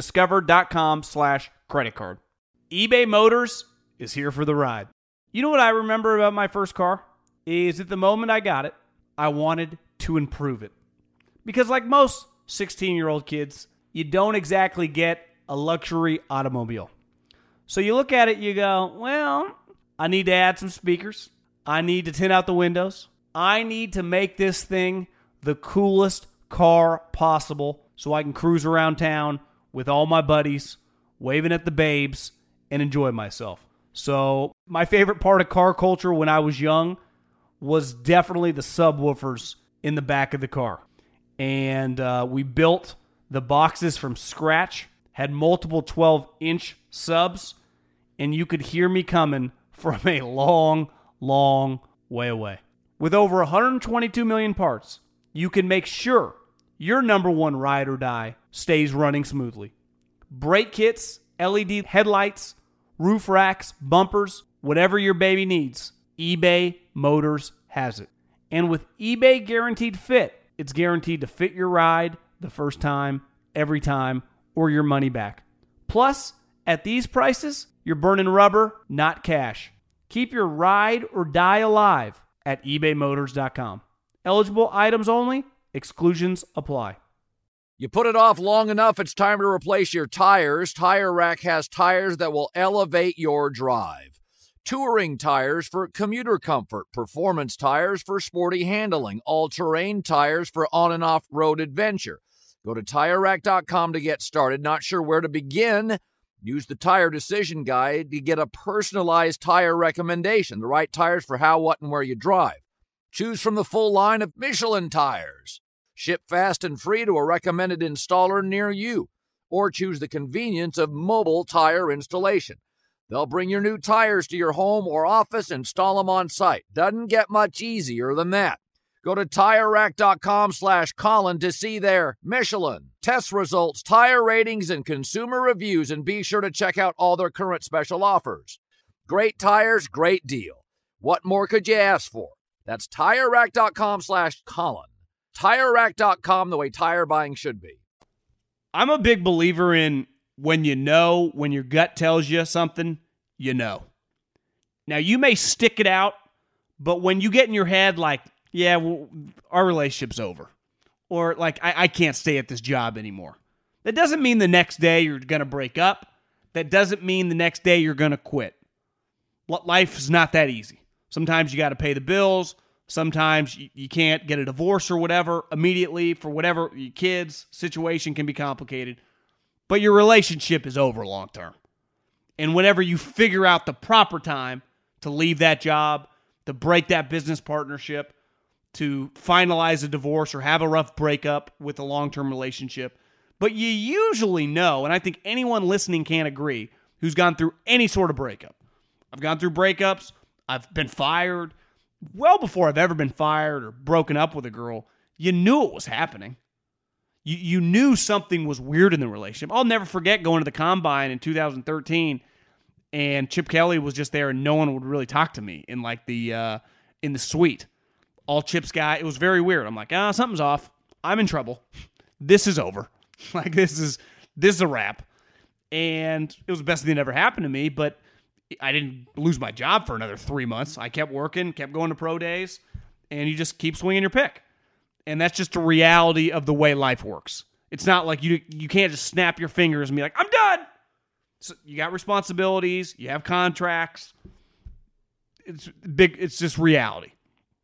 discover.com/creditcard. eBay Motors is here for the ride. You know what I remember about my first car? Is at the moment I got it, I wanted to improve it. Because like most 16-year-old kids, you don't exactly get a luxury automobile. So you look at it, you go, well, I need to add some speakers. I need to tint out the windows. I need to make this thing the coolest car possible so I can cruise around town with all my buddies, waving at the babes, and enjoy myself. So my favorite part of car culture when I was young was definitely the subwoofers in the back of the car. And we built the boxes from scratch, had multiple 12-inch subs, and you could hear me coming from a long, long way away. With over 122 million parts, you can make sure your number one ride or die stays running smoothly. Brake kits, LED headlights, roof racks, bumpers, whatever your baby needs, eBay Motors has it. And with eBay Guaranteed Fit, it's guaranteed to fit your ride the first time, every time, or your money back. Plus, at these prices, you're burning rubber, not cash. Keep your ride or die alive at ebaymotors.com. Eligible items only. Exclusions apply. You put it off long enough, it's time to replace your tires. Tire Rack has tires that will elevate your drive. Touring tires for commuter comfort, performance tires for sporty handling, all-terrain tires for on and off-road adventure. Go to TireRack.com to get started. Not sure where to begin? Use the Tire Decision Guide to get a personalized tire recommendation. The right tires for how, what, and where you drive. Choose from the full line of Michelin tires. Ship fast and free to a recommended installer near you. Or choose the convenience of mobile tire installation. They'll bring your new tires to your home or office and install them on site. Doesn't get much easier than that. Go to TireRack.com/Colin to see their Michelin, test results, tire ratings, and consumer reviews, and be sure to check out all their current special offers. Great tires, great deal. What more could you ask for? That's TireRack.com/Colin. TireRack.com, the way tire buying should be. I'm a big believer in when your gut tells you something, you know. Now, you may stick it out, but when you get in your head like, yeah, well, our relationship's over. Or like, I can't stay at this job anymore. That doesn't mean the next day you're going to break up. That doesn't mean the next day you're going to quit. Life is not that easy. Sometimes you got to pay the bills. Sometimes you can't get a divorce or whatever immediately for whatever your kids' situation can be complicated. But your relationship is over long term. And whenever you figure out the proper time to leave that job, to break that business partnership, to finalize a divorce or have a rough breakup with a long-term relationship. But you usually know, and I think anyone listening can agree, who's gone through any sort of breakup. I've gone through breakups. I've been fired. Well before I've ever been fired or broken up with a girl, you knew it was happening. You knew something was weird in the relationship. I'll never forget going to the Combine in 2013, and Chip Kelly was just there, and no one would really talk to me in like the suite. All Chip's guy. It was very weird. I'm like, something's off. I'm in trouble. This is over. Like, this is a wrap. And it was the best thing that ever happened to me, but I didn't lose my job for another 3 months. I kept working, kept going to pro days, and you just keep swinging your pick. And that's just a reality of the way life works. It's not like you can't just snap your fingers and be like, I'm done. So you got responsibilities. You have contracts. It's big. It's just reality.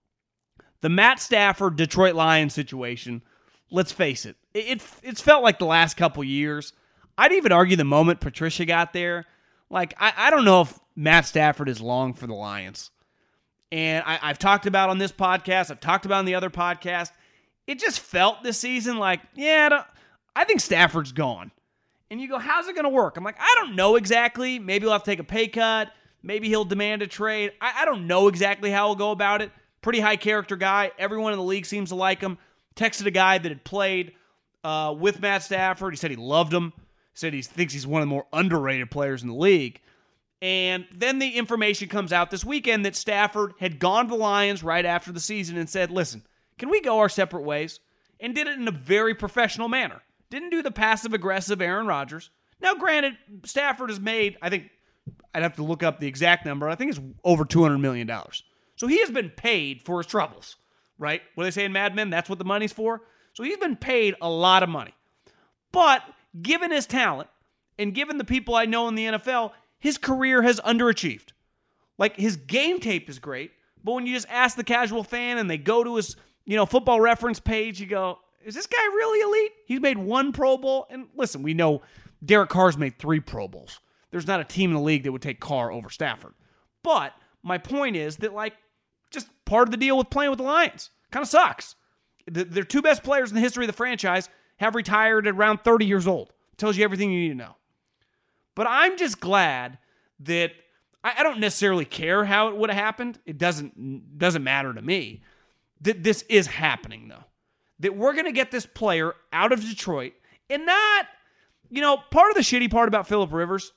The Matt Stafford Detroit Lions situation, let's face it, it's felt like the last couple years. I'd even argue the moment Patricia got there, like, I don't know if Matt Stafford is long for the Lions. And I've talked about on this podcast, I've talked about on the other podcast, it just felt this season like, I think Stafford's gone. And you go, how's it going to work? I'm like, I don't know exactly. Maybe he'll have to take a pay cut. Maybe he'll demand a trade. I don't know exactly how he'll go about it. Pretty high character guy. Everyone in the league seems to like him. Texted a guy that had played with Matt Stafford. He said he loved him. Said he thinks he's one of the more underrated players in the league. And then the information comes out this weekend that Stafford had gone to the Lions right after the season and said, listen, can we go our separate ways? And did it in a very professional manner. Didn't do the passive-aggressive Aaron Rodgers. Now, granted, Stafford has made, I think, I'd have to look up the exact number. I think it's over $200 million. So he has been paid for his troubles, right? What do they say in Mad Men? That's what the money's for. So he's been paid a lot of money. But given his talent and given the people I know in the NFL, his career has underachieved. Like, his game tape is great, but when you just ask the casual fan and they go to his, Football Reference page, you go, is this guy really elite? He's made 1 Pro Bowl. And listen, we know Derek Carr's made 3 Pro Bowls. There's not a team in the league that would take Carr over Stafford. But my point is that, like, just part of the deal with playing with the Lions. Kind of sucks. Their 2 best players in the history of the franchise have retired at around 30 years old. Tells you everything you need to know. But I'm just glad that I don't necessarily care how it would have happened. It doesn't matter to me. That this is happening, though. That we're going to get this player out of Detroit and not, part of the shitty part about Phillip Rivers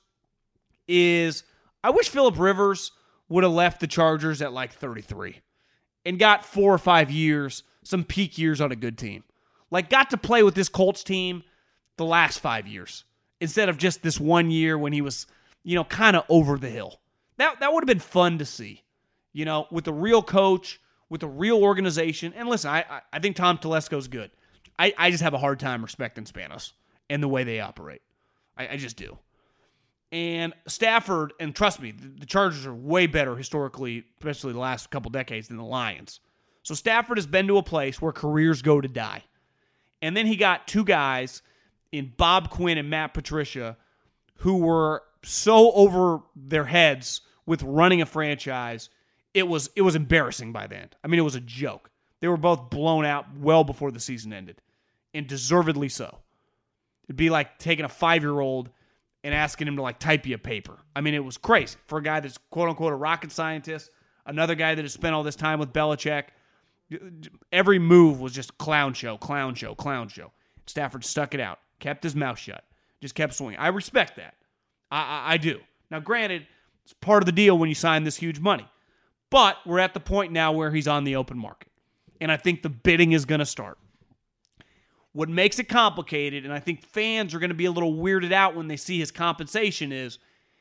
is I wish Phillip Rivers would have left the Chargers at like 33 and got 4 or 5 years, some peak years on a good team. Like, got to play with this Colts team the last 5 years instead of just this 1 year when he was, kind of over the hill. That would have been fun to see, with a real coach, with a real organization. And listen, I think Tom Telesco's good. I just have a hard time respecting Spanos and the way they operate. I just do. And Stafford, and trust me, the Chargers are way better historically, especially the last couple decades, than the Lions. So Stafford has been to a place where careers go to die. And then he got two guys in Bob Quinn and Matt Patricia who were so over their heads with running a franchise, it was embarrassing by the end. I mean, it was a joke. They were both blown out well before the season ended, and deservedly so. It'd be like taking a 5-year-old and asking him to like type you a paper. I mean, it was crazy for a guy that's quote-unquote a rocket scientist, another guy that has spent all this time with Belichick. Every move was just clown show. Stafford stuck it out, kept his mouth shut, just kept swinging. I respect that. I do. Now, granted, it's part of the deal when you sign this huge money. But we're at the point now where he's on the open market. And I think the bidding is going to start. What makes it complicated, and I think fans are going to be a little weirded out when they see his compensation is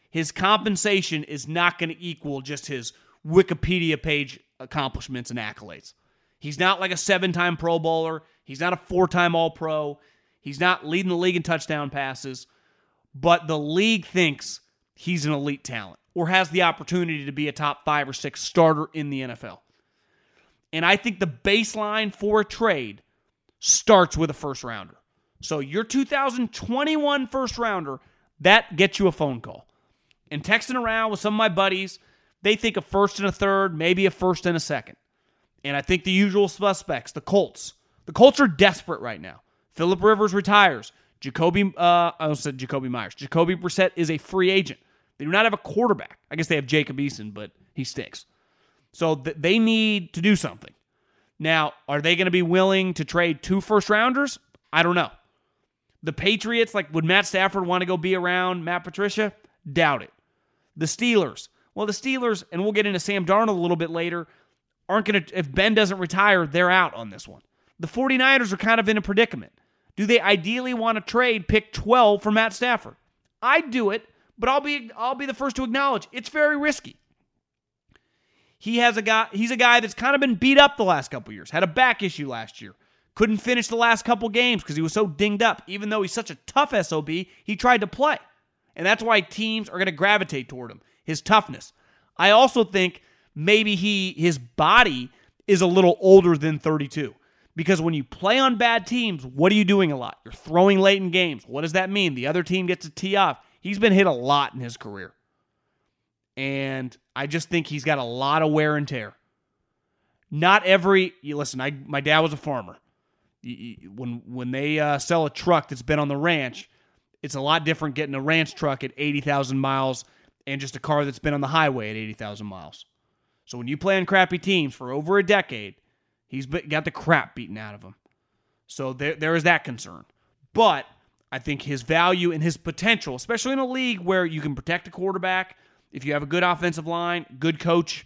not going to equal just his Wikipedia page accomplishments and accolades. He's not like a 7-time Pro Bowler. He's not a 4-time All-Pro. He's not leading the league in touchdown passes. But the league thinks he's an elite talent or has the opportunity to be a top 5 or 6 starter in the NFL. And I think the baseline for a trade starts with a first-rounder. So your 2021 first-rounder, that gets you a phone call. And texting around with some of my buddies, they think a first and a third, maybe a first and a second. And I think the usual suspects, the Colts. The Colts are desperate right now. Phillip Rivers retires. Jacoby Brissett is a free agent. They do not have a quarterback. I guess they have Jacob Eason, but he stinks. So they need to do something. Now, are they going to be willing to trade 2 first-rounders? I don't know. The Patriots, would Matt Stafford want to go be around Matt Patricia? Doubt it. The Steelers. Well, the Steelers, and we'll get into Sam Darnold a little bit later, aren't going to, if Ben doesn't retire, they're out on this one. The 49ers are kind of in a predicament. Do they ideally want to trade pick 12 for Matt Stafford? I'd do it, but I'll be the first to acknowledge it's very risky. He's a guy that's kind of been beat up the last couple years. Had a back issue last year. Couldn't finish the last couple games because he was so dinged up. Even though he's such a tough SOB, he tried to play. And that's why teams are going to gravitate toward him. His toughness. I also think maybe his body is a little older than 32. Because when you play on bad teams, what are you doing a lot? You're throwing late in games. What does that mean? The other team gets to tee off. He's been hit a lot in his career. And I just think he's got a lot of wear and tear. My dad was a farmer. When they sell a truck that's been on the ranch, it's a lot different getting a ranch truck at 80,000 miles and just a car that's been on the highway at 80,000 miles. So when you play on crappy teams for over a decade, he's got the crap beaten out of him. So there is that concern. But I think his value and his potential, especially in a league where you can protect a quarterback, if you have a good offensive line, good coach,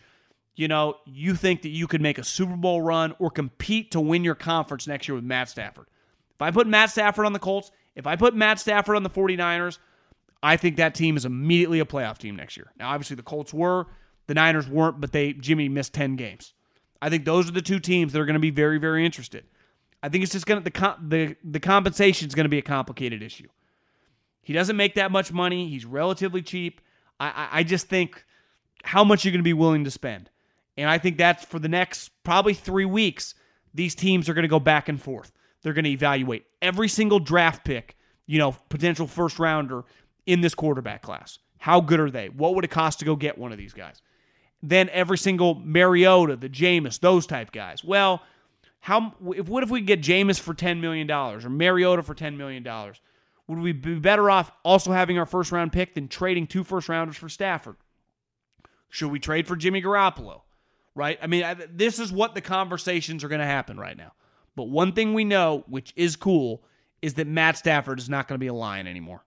you think that you could make a Super Bowl run or compete to win your conference next year with Matt Stafford. If I put Matt Stafford on the Colts, if I put Matt Stafford on the 49ers, I think that team is immediately a playoff team next year. Now, obviously, the Colts were, the Niners weren't, but Jimmy missed 10 games. I think those are the two teams that are going to be very, very interested. I think it's just going to the compensation is going to be a complicated issue. He doesn't make that much money. He's relatively cheap. I just think how much you're going to be willing to spend. And I think that's for the next probably 3 weeks, these teams are going to go back and forth. They're going to evaluate every single draft pick, potential first rounder in this quarterback class. How good are they? What would it cost to go get one of these guys? Then every single Mariota, the Jameis, those type guys. Well, what if we get Jameis for $10 million or Mariota for $10 million? Would we be better off also having our first-round pick than trading 2 first-rounders for Stafford? Should we trade for Jimmy Garoppolo? Right? I mean, this is what the conversations are going to happen right now. But one thing we know, which is cool, is that Matt Stafford is not going to be a Lion anymore.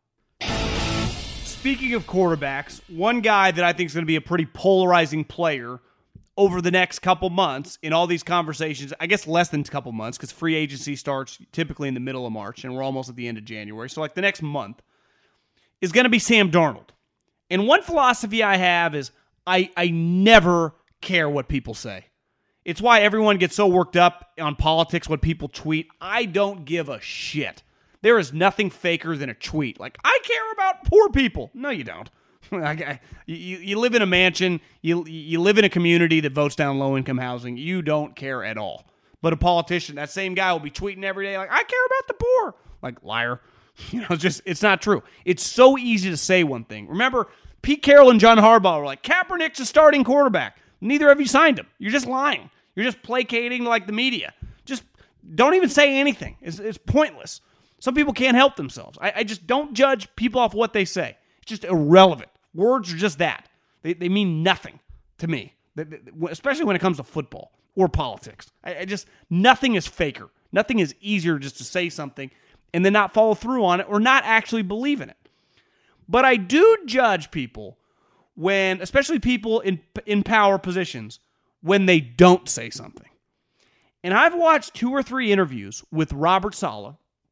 Speaking of quarterbacks, one guy that I think is going to be a pretty polarizing player over the next couple months in all these conversations, I guess less than a couple months because free agency starts typically in the middle of March and we're almost at the end of January. So the next month is going to be Sam Darnold. And one philosophy I have is I never care what people say. It's why everyone gets so worked up on politics, what people tweet. I don't give a shit. There is nothing faker than a tweet. I care about poor people. No, you don't. You live in a mansion. You live in a community that votes down low-income housing. You don't care at all. But a politician, that same guy will be tweeting every day like, I care about the poor. Like, liar. It's not true. It's so easy to say one thing. Remember, Pete Carroll and John Harbaugh were like, Kaepernick's a starting quarterback. Neither of you signed him. You're just lying. You're just placating like the media. Just don't even say anything. It's pointless. Some people can't help themselves. I just don't judge people off what they say. It's just irrelevant. Words are just that. They mean nothing to me, especially when it comes to football or politics. Nothing is faker. Nothing is easier just to say something and then not follow through on it or not actually believe in it. But I do judge people when, especially people in power positions, when they don't say something. And I've watched 2 or 3 interviews with Robert Saleh,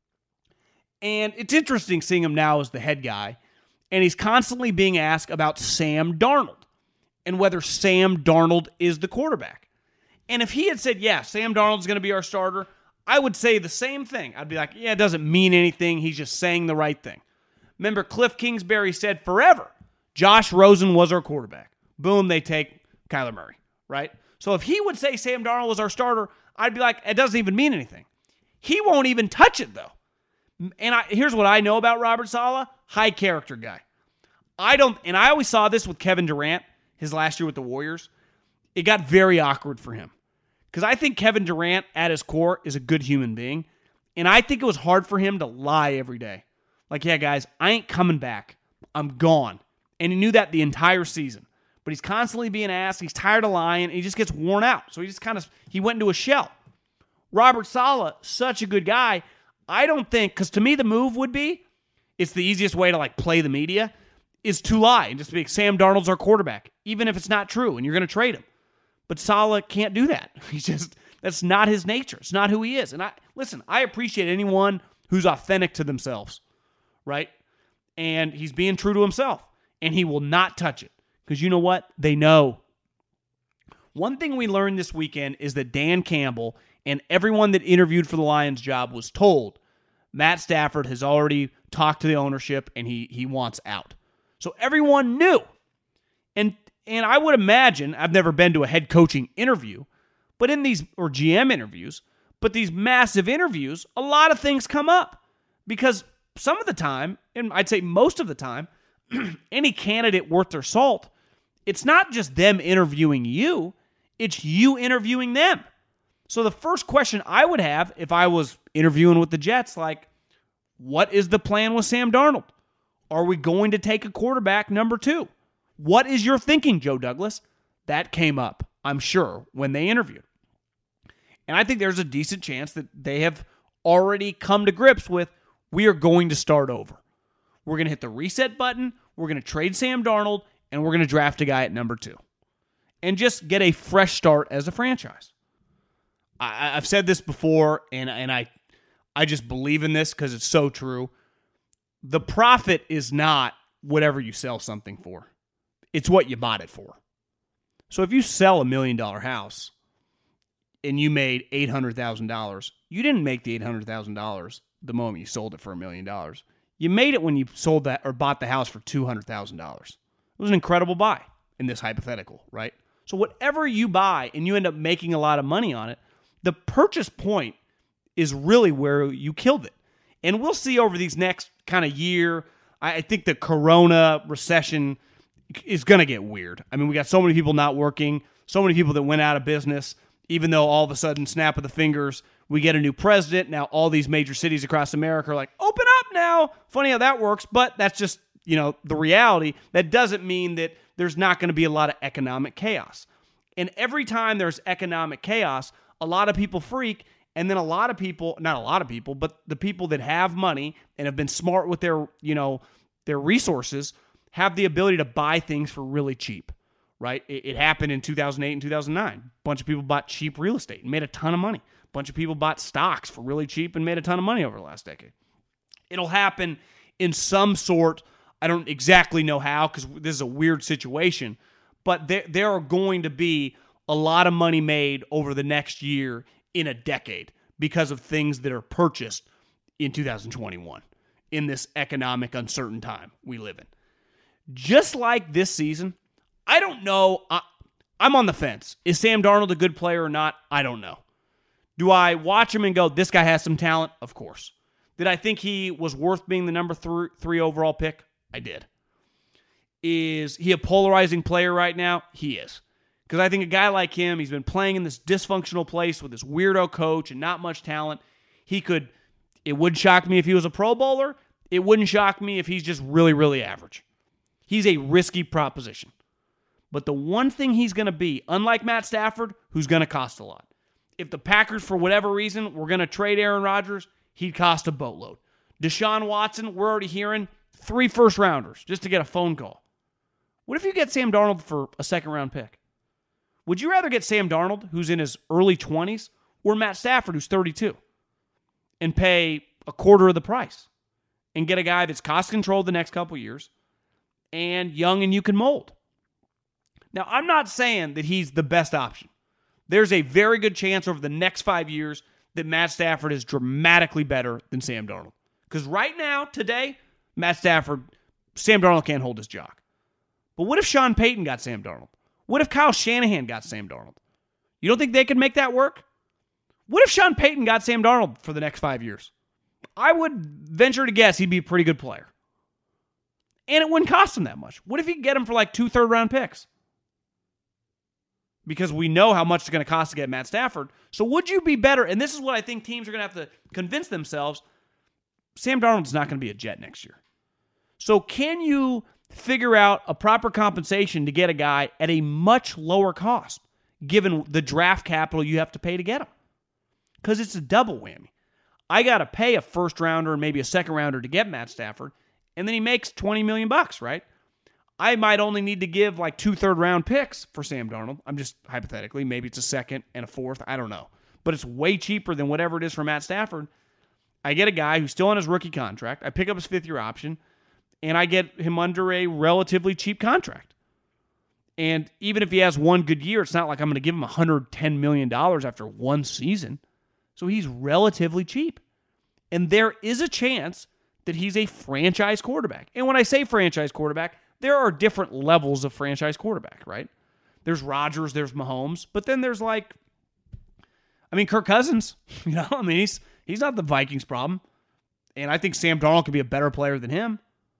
and it's interesting seeing him now as the head guy, and he's constantly being asked about Sam Darnold and whether Sam Darnold is the quarterback. And if he had said, yeah, Sam Darnold's going to be our starter, I would say the same thing. I'd be like, yeah, it doesn't mean anything. He's just saying the right thing. Remember, Cliff Kingsbury said forever, Josh Rosen was our quarterback. Boom, they take Kyler Murray, right? So if he would say Sam Darnold was our starter, I'd be like, it doesn't even mean anything. He won't even touch it, though. And here's what I know about Robert Saleh, high character guy. I always saw this with Kevin Durant, his last year with the Warriors. It got very awkward for him. Because I think Kevin Durant, at his core, is a good human being. And I think it was hard for him to lie every day. Like, yeah, guys, I ain't coming back. I'm gone. And he knew that the entire season. But he's constantly being asked. He's tired of lying. And he just gets worn out. So he went into a shell. Robert Saleh, such a good guy. I don't think, because to me the move would be, it's the easiest way to like play the media, is to lie and just be like, Sam Darnold's our quarterback, even if it's not true and you're going to trade him. But Saleh can't do that. That's not his nature. It's not who he is. And I appreciate anyone who's authentic to themselves, right? And he's being true to himself. And he will not touch it. Because you know what? They know. One thing we learned this weekend is that Dan Campbell and everyone that interviewed for the Lions job was told Matt Stafford has already talked to the ownership and he wants out. So everyone knew. And I would imagine, I've never been to a head coaching interview, but in these, or GM interviews, but these massive interviews, a lot of things come up. Because some of the time, and I'd say most of the time, any candidate worth their salt, it's not just them interviewing you, it's you interviewing them. So the first question I would have if I was interviewing with the Jets, like, what is the plan with Sam Darnold? Are we going to take a quarterback number 2? What is your thinking, Joe Douglas? That came up, I'm sure, when they interviewed. And I think there's a decent chance that they have already come to grips with, we are going to start over. We're going to hit the reset button, we're going to trade Sam Darnold, and we're going to draft a guy at number 2. And just get a fresh start as a franchise. I've said this before, and I just believe in this because it's so true. The profit is not whatever you sell something for. It's what you bought it for. So if you sell $1 million house and you made $800,000, you didn't make the $800,000 the moment you sold it for $1 million. You made it when you sold that or bought the house for $200,000. It was an incredible buy in this hypothetical, right? So whatever you buy and you end up making a lot of money on it, the purchase point is really where you killed it. And we'll see over these next kind of year. I think the corona recession is going to get weird. I mean, we got so many people not working, so many people that went out of business, even though all of a sudden, snap of the fingers, we get a new president. Now all these major cities across America are like, open up now. Funny how that works, but that's just, the reality. That doesn't mean that there's not going to be a lot of economic chaos. And every time there's economic chaos, a lot of people freak, and then a lot of people, not a lot of people, but the people that have money and have been smart with their resources have the ability to buy things for really cheap, right? It happened in 2008 and 2009. A bunch of people bought cheap real estate and made a ton of money. A bunch of people bought stocks for really cheap and made a ton of money over the last decade. It'll happen in some sort. I don't exactly know how because this is a weird situation, but there are going to be a lot of money made over the next year in a decade because of things that are purchased in 2021 in this economic uncertain time we live in. Just like this season, I don't know. I'm on the fence. Is Sam Darnold a good player or not? I don't know. Do I watch him and go, this guy has some talent? Of course. Did I think he was worth being the number 3 overall pick? I did. Is he a polarizing player right now? He is. Because I think a guy like him, he's been playing in this dysfunctional place with this weirdo coach and not much talent. It would shock me if he was a Pro Bowler. It wouldn't shock me if he's just really, really average. He's a risky proposition. But the one thing he's going to be, unlike Matt Stafford, who's going to cost a lot. If the Packers, for whatever reason, were going to trade Aaron Rodgers, he'd cost a boatload. Deshaun Watson, we're already hearing 3 first-rounders just to get a phone call. What if you get Sam Darnold for a second-round pick? Would you rather get Sam Darnold, who's in his early 20s, or Matt Stafford, who's 32, and pay a quarter of the price and get a guy that's cost-controlled the next couple years and young and you can mold? Now, I'm not saying that he's the best option. There's a very good chance over the next 5 years that Matt Stafford is dramatically better than Sam Darnold. Because right now, today, Sam Darnold can't hold his jock. But what if Sean Payton got Sam Darnold? What if Kyle Shanahan got Sam Darnold? You don't think they could make that work? What if Sean Payton got Sam Darnold for the next 5 years? I would venture to guess he'd be a pretty good player. And it wouldn't cost him that much. What if you could get him for like 2 third-round picks? Because we know how much it's going to cost to get Matt Stafford. So would you be better? And this is what I think teams are going to have to convince themselves. Sam Darnold's not going to be a Jet next year. So can you figure out a proper compensation to get a guy at a much lower cost, given the draft capital you have to pay to get him? Because it's a double whammy. I got to pay a first-rounder and maybe a second-rounder to get Matt Stafford, and then he makes $20 million, right? I might only need to give like 2 third-round picks for Sam Darnold. I'm just hypothetically. Maybe it's a second and a fourth. I don't know. But it's way cheaper than whatever it is for Matt Stafford. I get a guy who's still on his rookie contract. I pick up his 5th-year option, and I get him under a relatively cheap contract. And even if he has one good year, it's not like I'm going to give him $110 million after one season. So he's relatively cheap. And there is a chance that he's a franchise quarterback. And when I say franchise quarterback, there are different levels of franchise quarterback, right? There's Rodgers, there's Mahomes, but then there's Kirk Cousins. He's not the Vikings problem. And I think Sam Darnold could be a better player than him.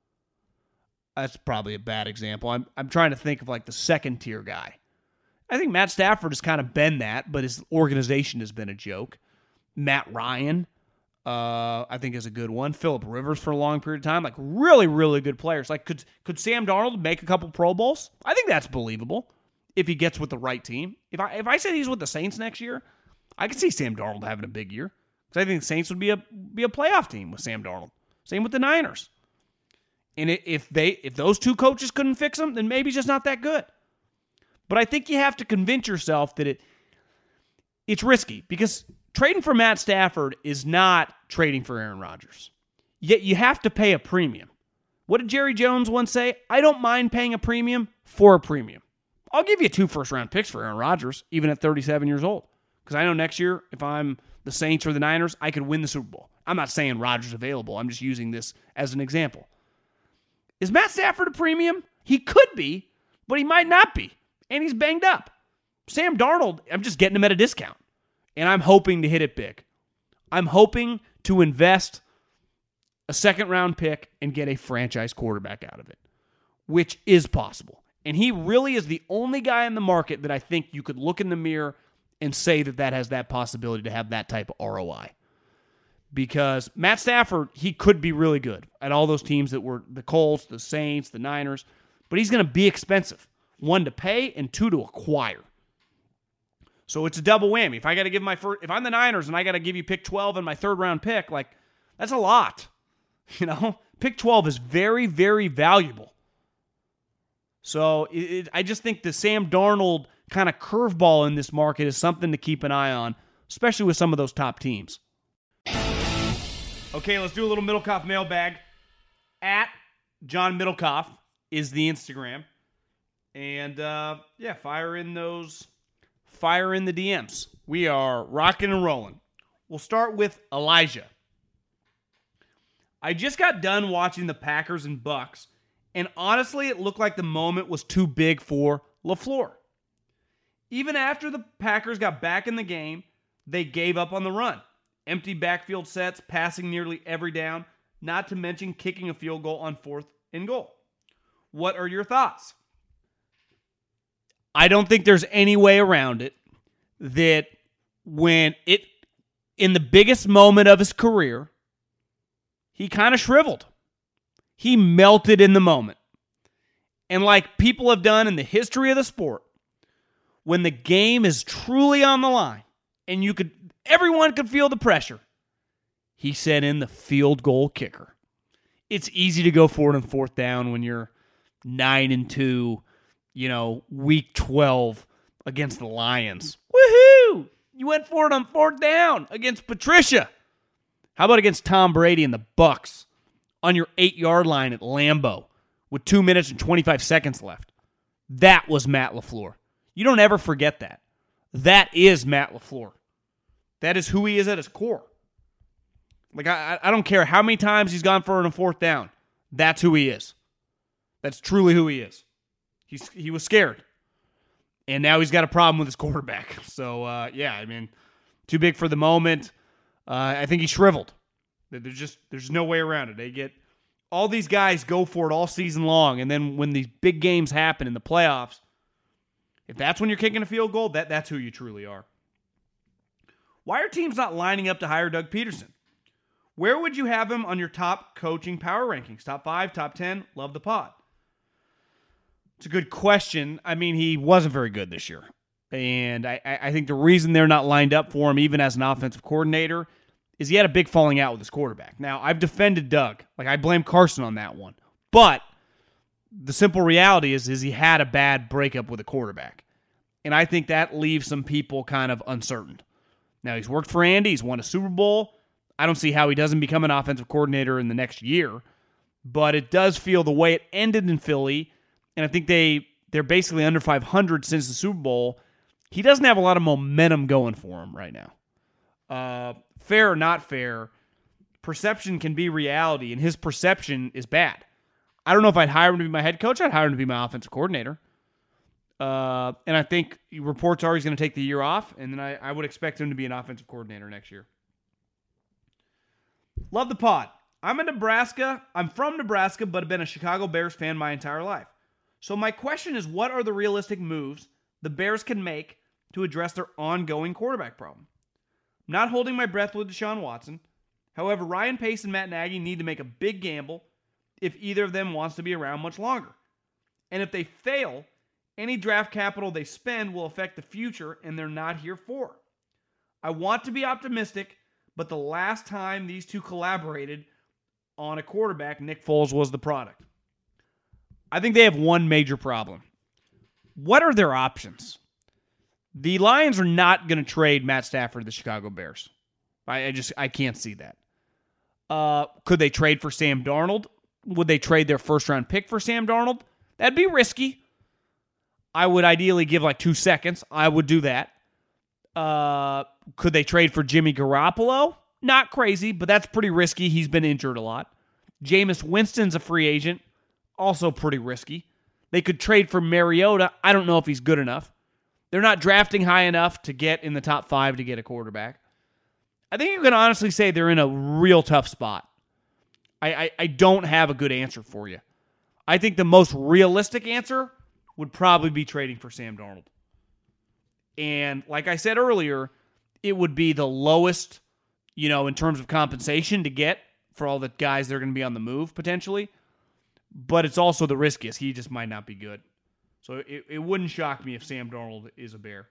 That's probably a bad example. I'm trying to think of like the second tier guy. I think Matt Stafford has kind of been that, but his organization has been a joke. Matt Ryan, I think, is a good one. Phillip Rivers for a long period of time. Like really, really good players. Like could Sam Darnold make a couple Pro Bowls? I think that's believable if he gets with the right team. If I said he's with the Saints next year, I could see Sam Darnold having a big year. Because I think the Saints would be a playoff team with Sam Darnold. Same with the Niners. And if those 2 coaches couldn't fix him, then maybe he's just not that good. But I think you have to convince yourself that it's risky. Because trading for Matt Stafford is not trading for Aaron Rodgers. Yet you have to pay a premium. What did Jerry Jones once say? I don't mind paying a premium for a premium. I'll give you 2 first-round picks for Aaron Rodgers, even at 37 years old. Because I know next year, if I'm the Saints or the Niners, I could win the Super Bowl. I'm not saying Rodgers available. I'm just using this as an example. Is Matt Stafford a premium? He could be, but he might not be. And he's banged up. Sam Darnold, I'm just getting him at a discount. And I'm hoping to hit it big. I'm hoping to invest a second-round pick and get a franchise quarterback out of it, which is possible. And he really is the only guy in the market that I think you could look in the mirror and say that has that possibility to have that type of ROI. Because Matt Stafford, he could be really good at all those teams that were the Colts, the Saints, the Niners, but he's going to be expensive. 1, to pay, and 2, to acquire. So it's a double whammy. If I got to give if I'm the Niners and I got to give you pick 12 and my 3rd-round pick, like that's a lot. Pick 12 is very, very valuable. So I just think the Sam Darnold kind of curveball in this market is something to keep an eye on, especially with some of those top teams. Okay, let's do a little Middlecoff mailbag. At John Middlecoff is the Instagram. And, fire in the DMs. We are rocking and rolling. We'll start with Elijah. I just got done watching the Packers and Bucks, and honestly, it looked like the moment was too big for LaFleur. Even after the Packers got back in the game, They gave up on the run. Empty backfield sets, passing nearly every down, not to mention kicking a field goal on 4th and goal. What are your thoughts? I don't think there's any way around it that in the biggest moment of his career, he kind of shriveled. He melted in the moment. And like people have done in the history of the sport, when the game is truly on the line and everyone could feel the pressure, he sent in the field goal kicker. It's easy to go for it on 4th down when you're 9-2, week 12 against the Lions. Woohoo! You went for it on 4th down against Patricia. How about against Tom Brady and the Bucs on your 8-yard line at Lambeau with 2 minutes and 25 seconds left? That was Matt LaFleur. You don't ever forget that. That is Matt LaFleur. That is who he is at his core. Like, I don't care how many times he's gone for it on 4th down. That's who he is. That's truly who he is. He was scared. And now he's got a problem with his quarterback. So, too big for the moment. I think he shriveled. There's no way around it. All these guys go for it all season long, and then when these big games happen in the playoffs, if that's when you're kicking a field goal, that's who you truly are. Why are teams not lining up to hire Doug Peterson? Where would you have him on your top coaching power rankings? Top 5, top 10? Love the pod. It's a good question. I mean, he wasn't very good this year. And I think the reason they're not lined up for him, even as an offensive coordinator, is he had a big falling out with his quarterback. Now, I've defended Doug. I blame Carson on that one. But the simple reality is he had a bad breakup with a quarterback. And I think that leaves some people kind of uncertain. Now, he's worked for Andy. He's won a Super Bowl. I don't see how he doesn't become an offensive coordinator in the next year. But it does feel the way it ended in Philly, and I think they're basically under 500 since the Super Bowl. He doesn't have a lot of momentum going for him right now. Fair or not fair, perception can be reality, and his perception is bad. I don't know if I'd hire him to be my head coach. I'd hire him to be my offensive coordinator. And I think reports are he's going to take the year off, and then I would expect him to be an offensive coordinator next year. Love the pod. I'm from Nebraska, but have been a Chicago Bears fan my entire life. So my question is, what are the realistic moves the Bears can make to address their ongoing quarterback problem? I'm not holding my breath with Deshaun Watson. However, Ryan Pace and Matt Nagy need to make a big gamble if either of them wants to be around much longer. And if they fail, any draft capital they spend will affect the future, and they're not here for. I want to be optimistic, but the last time these two collaborated on a quarterback, Nick Foles was the product. I think they have one major problem. What are their options? The Lions are not going to trade Matt Stafford to the Chicago Bears. I can't see that. Could they trade for Sam Darnold? Would they trade their first-round pick for Sam Darnold? That'd be risky. I would ideally give 2 seconds. I would do that. Could they trade for Jimmy Garoppolo? Not crazy, but that's pretty risky. He's been injured a lot. Jameis Winston's a free agent. Also pretty risky. They could trade for Mariota. I don't know if he's good enough. They're not drafting high enough to get in the top 5 to get a quarterback. I think you can honestly say they're in a real tough spot. I don't have a good answer for you. I think the most realistic answer would probably be trading for Sam Darnold. And like I said earlier, it would be the lowest, in terms of compensation to get for all the guys that are going to be on the move potentially. But it's also the riskiest. He just might not be good. So it wouldn't shock me if Sam Darnold is a Bear.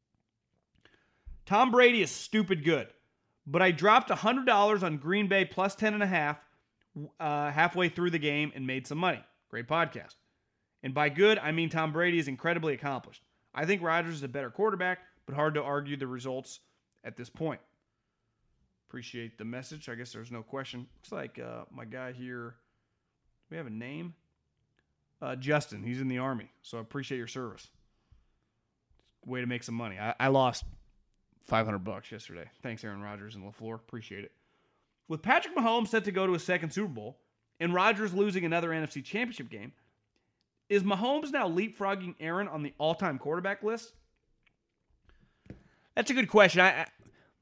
Tom Brady is stupid good. But I dropped $100 on Green Bay plus 10.5 halfway through the game and made some money. Great podcast. And by good, I mean Tom Brady is incredibly accomplished. I think Rodgers is a better quarterback, but hard to argue the results at this point. Appreciate the message. I guess there's no question. Looks like my guy here, do we have a name? Justin. He's in the Army, so I appreciate your service. Way to make some money. I lost $500 yesterday. Thanks, Aaron Rodgers and LaFleur. Appreciate it. With Patrick Mahomes set to go to his second Super Bowl and Rodgers losing another NFC Championship game, is Mahomes now leapfrogging Aaron on the all-time quarterback list? That's a good question.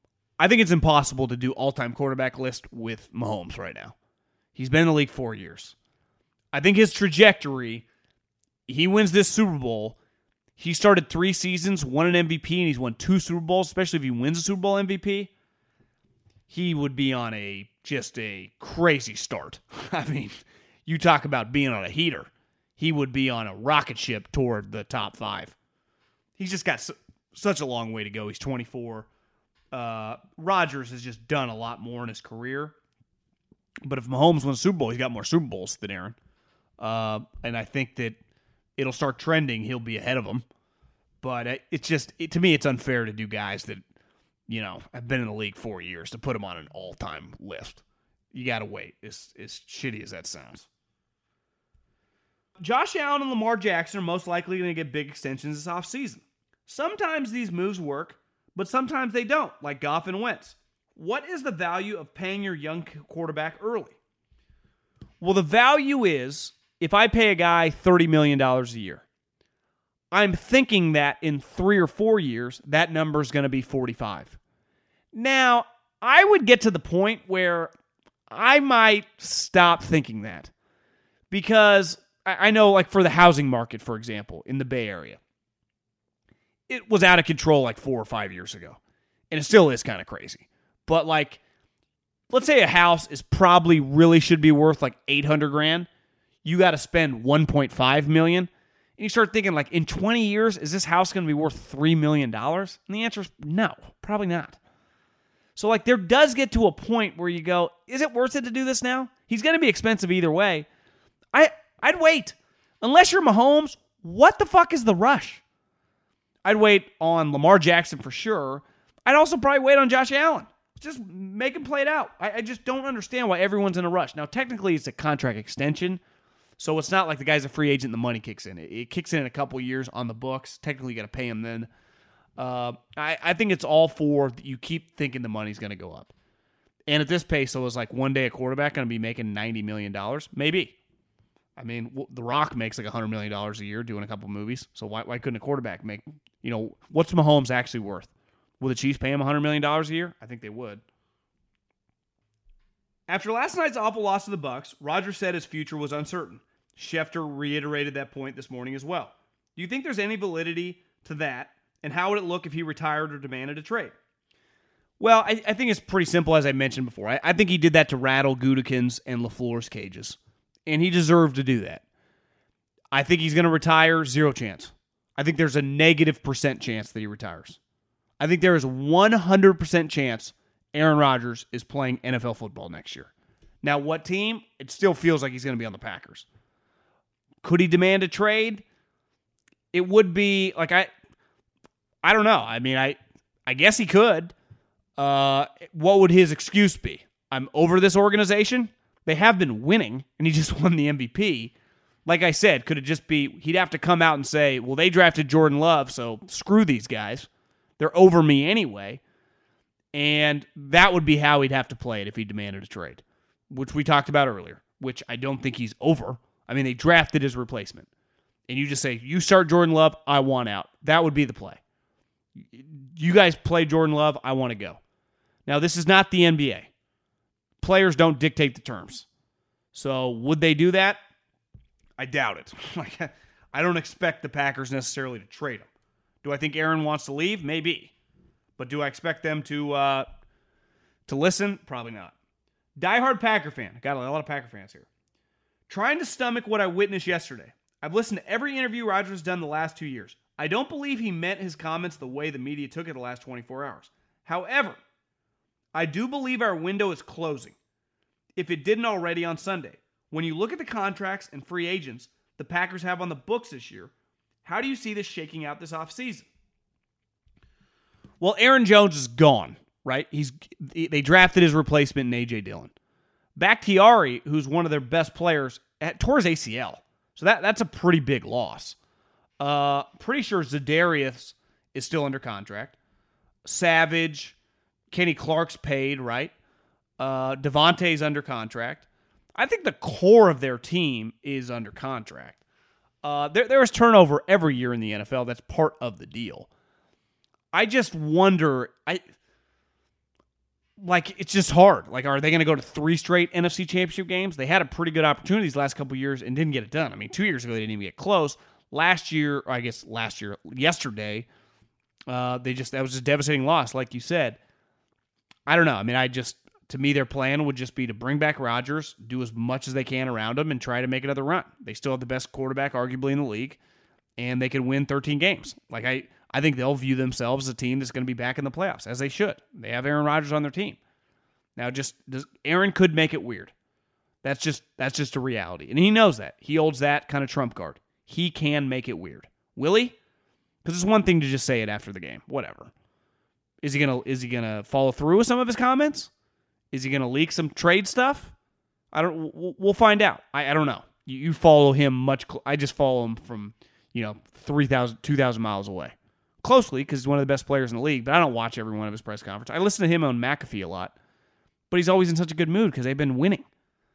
I think it's impossible to do all-time quarterback list with Mahomes right now. He's been in the league 4 years. I think his trajectory, he wins this Super Bowl. He started 3 seasons, won an MVP, and he's won 2 Super Bowls, especially if he wins a Super Bowl MVP. He would be on just a crazy start. I mean, you talk about being on a heater. He would be on a rocket ship toward the top 5. He's just got such a long way to go. He's 24. Rodgers has just done a lot more in his career. But if Mahomes wins a Super Bowl, he's got more Super Bowls than Aaron. And I think that it'll start trending. He'll be ahead of him. But to me, it's unfair to do guys that, have been in the league 4 years to put them on an all-time list. You got to wait, as shitty as that sounds. Josh Allen and Lamar Jackson are most likely going to get big extensions this offseason. Sometimes these moves work, but sometimes they don't, like Goff and Wentz. What is the value of paying your young quarterback early? Well, the value is, if I pay a guy $30 million a year, I'm thinking that in 3 or 4 years, that number is going to be 45. Now, I would get to the point where I might stop thinking that. Because I know, like for the housing market, for example, in the Bay Area, it was out of control like 4 or 5 years ago. And it still is kind of crazy. But like, let's say a house is probably really should be worth like $800,000. You got to spend $1.5 million. And you start thinking, like, in 20 years, is this house going to be worth $3 million? And the answer is no, probably not. So, like, there does get to a point where you go, is it worth it to do this now? He's going to be expensive either way. I'd wait. Unless you're Mahomes, what the fuck is the rush? I'd wait on Lamar Jackson for sure. I'd also probably wait on Josh Allen. Just make him play it out. I just don't understand why everyone's in a rush. Now, technically, it's a contract extension. So it's not like the guy's a free agent and the money kicks in. It kicks in a couple years on the books. Technically, you got to pay him then. I think it's all for you keep thinking the money's going to go up. And at this pace, so is like one day a quarterback going to be making $90 million? Maybe. I mean, The Rock makes like $100 million a year doing a couple movies. So why couldn't a quarterback make, what's Mahomes actually worth? Will the Chiefs pay him $100 million a year? I think they would. After last night's awful loss to the Bucs, Rodgers said his future was uncertain. Schefter reiterated that point this morning as well. Do you think there's any validity to that, and how would it look if he retired or demanded a trade? Well, I think it's pretty simple, as I mentioned before. I think he did that to rattle Gutekunst's and LaFleur's cages, and he deserved to do that. I think he's going to retire, 0 chance. I think there's a -% chance that he retires. I think there is 100% chance Aaron Rodgers is playing NFL football next year. Now, what team? It still feels like he's going to be on the Packers. Could he demand a trade? It would be like I don't know. I mean, I guess he could. What would his excuse be? I'm over this organization. They have been winning, and he just won the MVP. Like I said, could it just be he'd have to come out and say, well, they drafted Jordan Love, so screw these guys. They're over me anyway. And that would be how he'd have to play it if he demanded a trade, which we talked about earlier, which I don't think he's over. I mean, they drafted his replacement. And you just say, you start Jordan Love, I want out. That would be the play. You guys play Jordan Love, I want to go. Now, this is not the NBA. Players don't dictate the terms. So would they do that? I doubt it. I don't expect the Packers necessarily to trade him. Do I think Aaron wants to leave? Maybe. But do I expect them to listen? Probably not. Diehard Packer fan. Got a lot of Packer fans here. Trying to stomach what I witnessed yesterday. I've listened to every interview Rodgers has done the last 2 years. I don't believe he meant his comments the way the media took it the last 24 hours. However, I do believe our window is closing, if it didn't already on Sunday. When you look at the contracts and free agents the Packers have on the books this year, how do you see this shaking out this offseason? Well, Aaron Jones is gone, right? They drafted his replacement in A.J. Dillon. Bakhtiari, who's one of their best players, tore his ACL. So that's a pretty big loss. Pretty sure Za'Darius is still under contract. Savage, Kenny Clark's paid, right? Devontae's under contract. I think the core of their team is under contract. There is turnover every year in the NFL. That's part of the deal. I just wonder, like, it's just hard. Like, are they going to go to 3 straight NFC Championship games? They had a pretty good opportunity these last couple of years and didn't get it done. I mean, 2 years ago, they didn't even get close. Yesterday, that was just a devastating loss, like you said. I don't know. I mean, to me, their plan would just be to bring back Rodgers, do as much as they can around him, and try to make another run. They still have the best quarterback, arguably, in the league, and they could win 13 games. Like, I think they'll view themselves as a team that's going to be back in the playoffs, as they should. They have Aaron Rodgers on their team. Now, Aaron could make it weird. That's just a reality, and he knows that. He holds that kind of trump card. He can make it weird. Will he? Because it's one thing to just say it after the game. Whatever. Is he gonna follow through with some of his comments? Is he gonna leak some trade stuff? We'll find out. I don't know. You follow him I just follow him from 2,000 miles away, closely, because he's one of the best players in the league. But I don't watch every one of his press conferences. I listen to him on McAfee a lot, but he's always in such a good mood because they've been winning.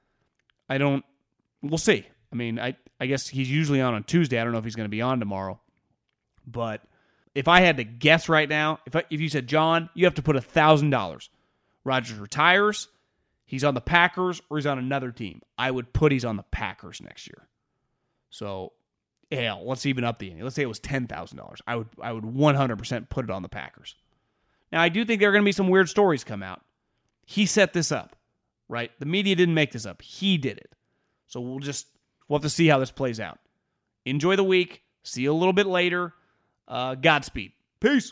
We'll see. I mean, I guess he's usually on Tuesday. I don't know if he's going to be on tomorrow. But if I had to guess right now, if you said, John, you have to put $1,000, Rodgers retires, he's on the Packers, or he's on another team, I would put he's on the Packers next year. So, hell, let's even up the ante. Let's say it was $10,000. I would 100% put it on the Packers. Now, I do think there are going to be some weird stories come out. He set this up, right? The media didn't make this up. He did it. So we'll have to see how this plays out. Enjoy the week. See you a little bit later. Godspeed. Peace.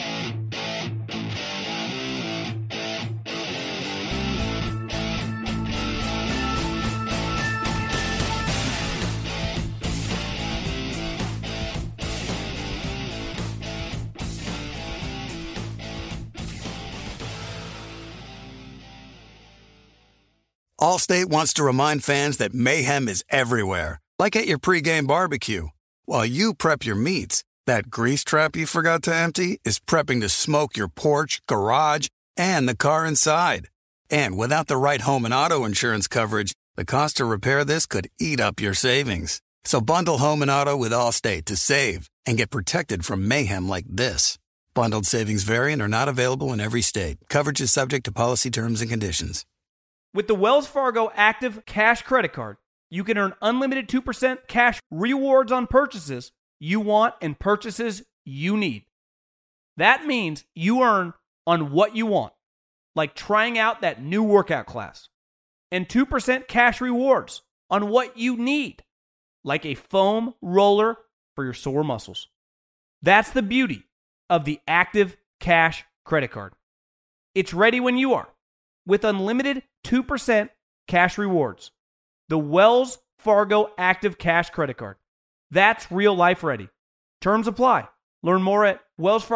Allstate wants to remind fans that mayhem is everywhere, like at your pregame barbecue. While you prep your meats, that grease trap you forgot to empty is prepping to smoke your porch, garage, and the car inside. And without the right home and auto insurance coverage, the cost to repair this could eat up your savings. So bundle home and auto with Allstate to save and get protected from mayhem like this. Bundled savings vary and are not available in every state. Coverage is subject to policy terms and conditions. With the Wells Fargo Active Cash Credit Card, you can earn unlimited 2% cash rewards on purchases you want and purchases you need. That means you earn on what you want, like trying out that new workout class, and 2% cash rewards on what you need, like a foam roller for your sore muscles. That's the beauty of the Active Cash Credit Card. It's ready when you are, with unlimited 2% cash rewards. The Wells Fargo Active Cash Credit Card. That's real life ready. Terms apply. Learn more at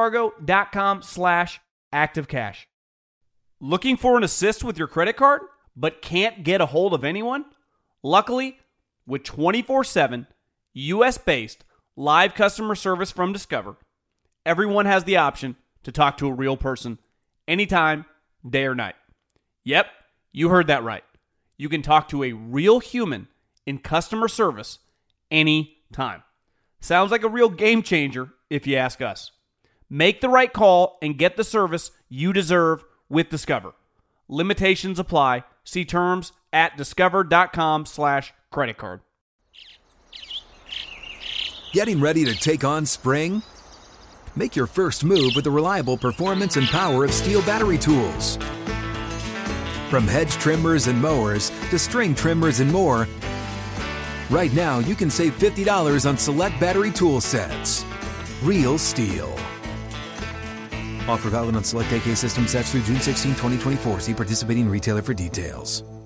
wellsfargo.com/activecash. Looking for an assist with your credit card, but can't get a hold of anyone? Luckily, with 24/7 US-based live customer service from Discover, everyone has the option to talk to a real person anytime, day or night. Yep, you heard that right. You can talk to a real human in customer service anytime. Sounds like a real game changer if you ask us. Make the right call and get the service you deserve with Discover. Limitations apply. See terms at discover.com/creditcard. Getting ready to take on spring? Make your first move with the reliable performance and power of Steel battery tools. From hedge trimmers and mowers to string trimmers and more, right now you can save $50 on select battery tool sets. Real Steel. Offer valid on select AK system sets through June 16, 2024. See participating retailer for details.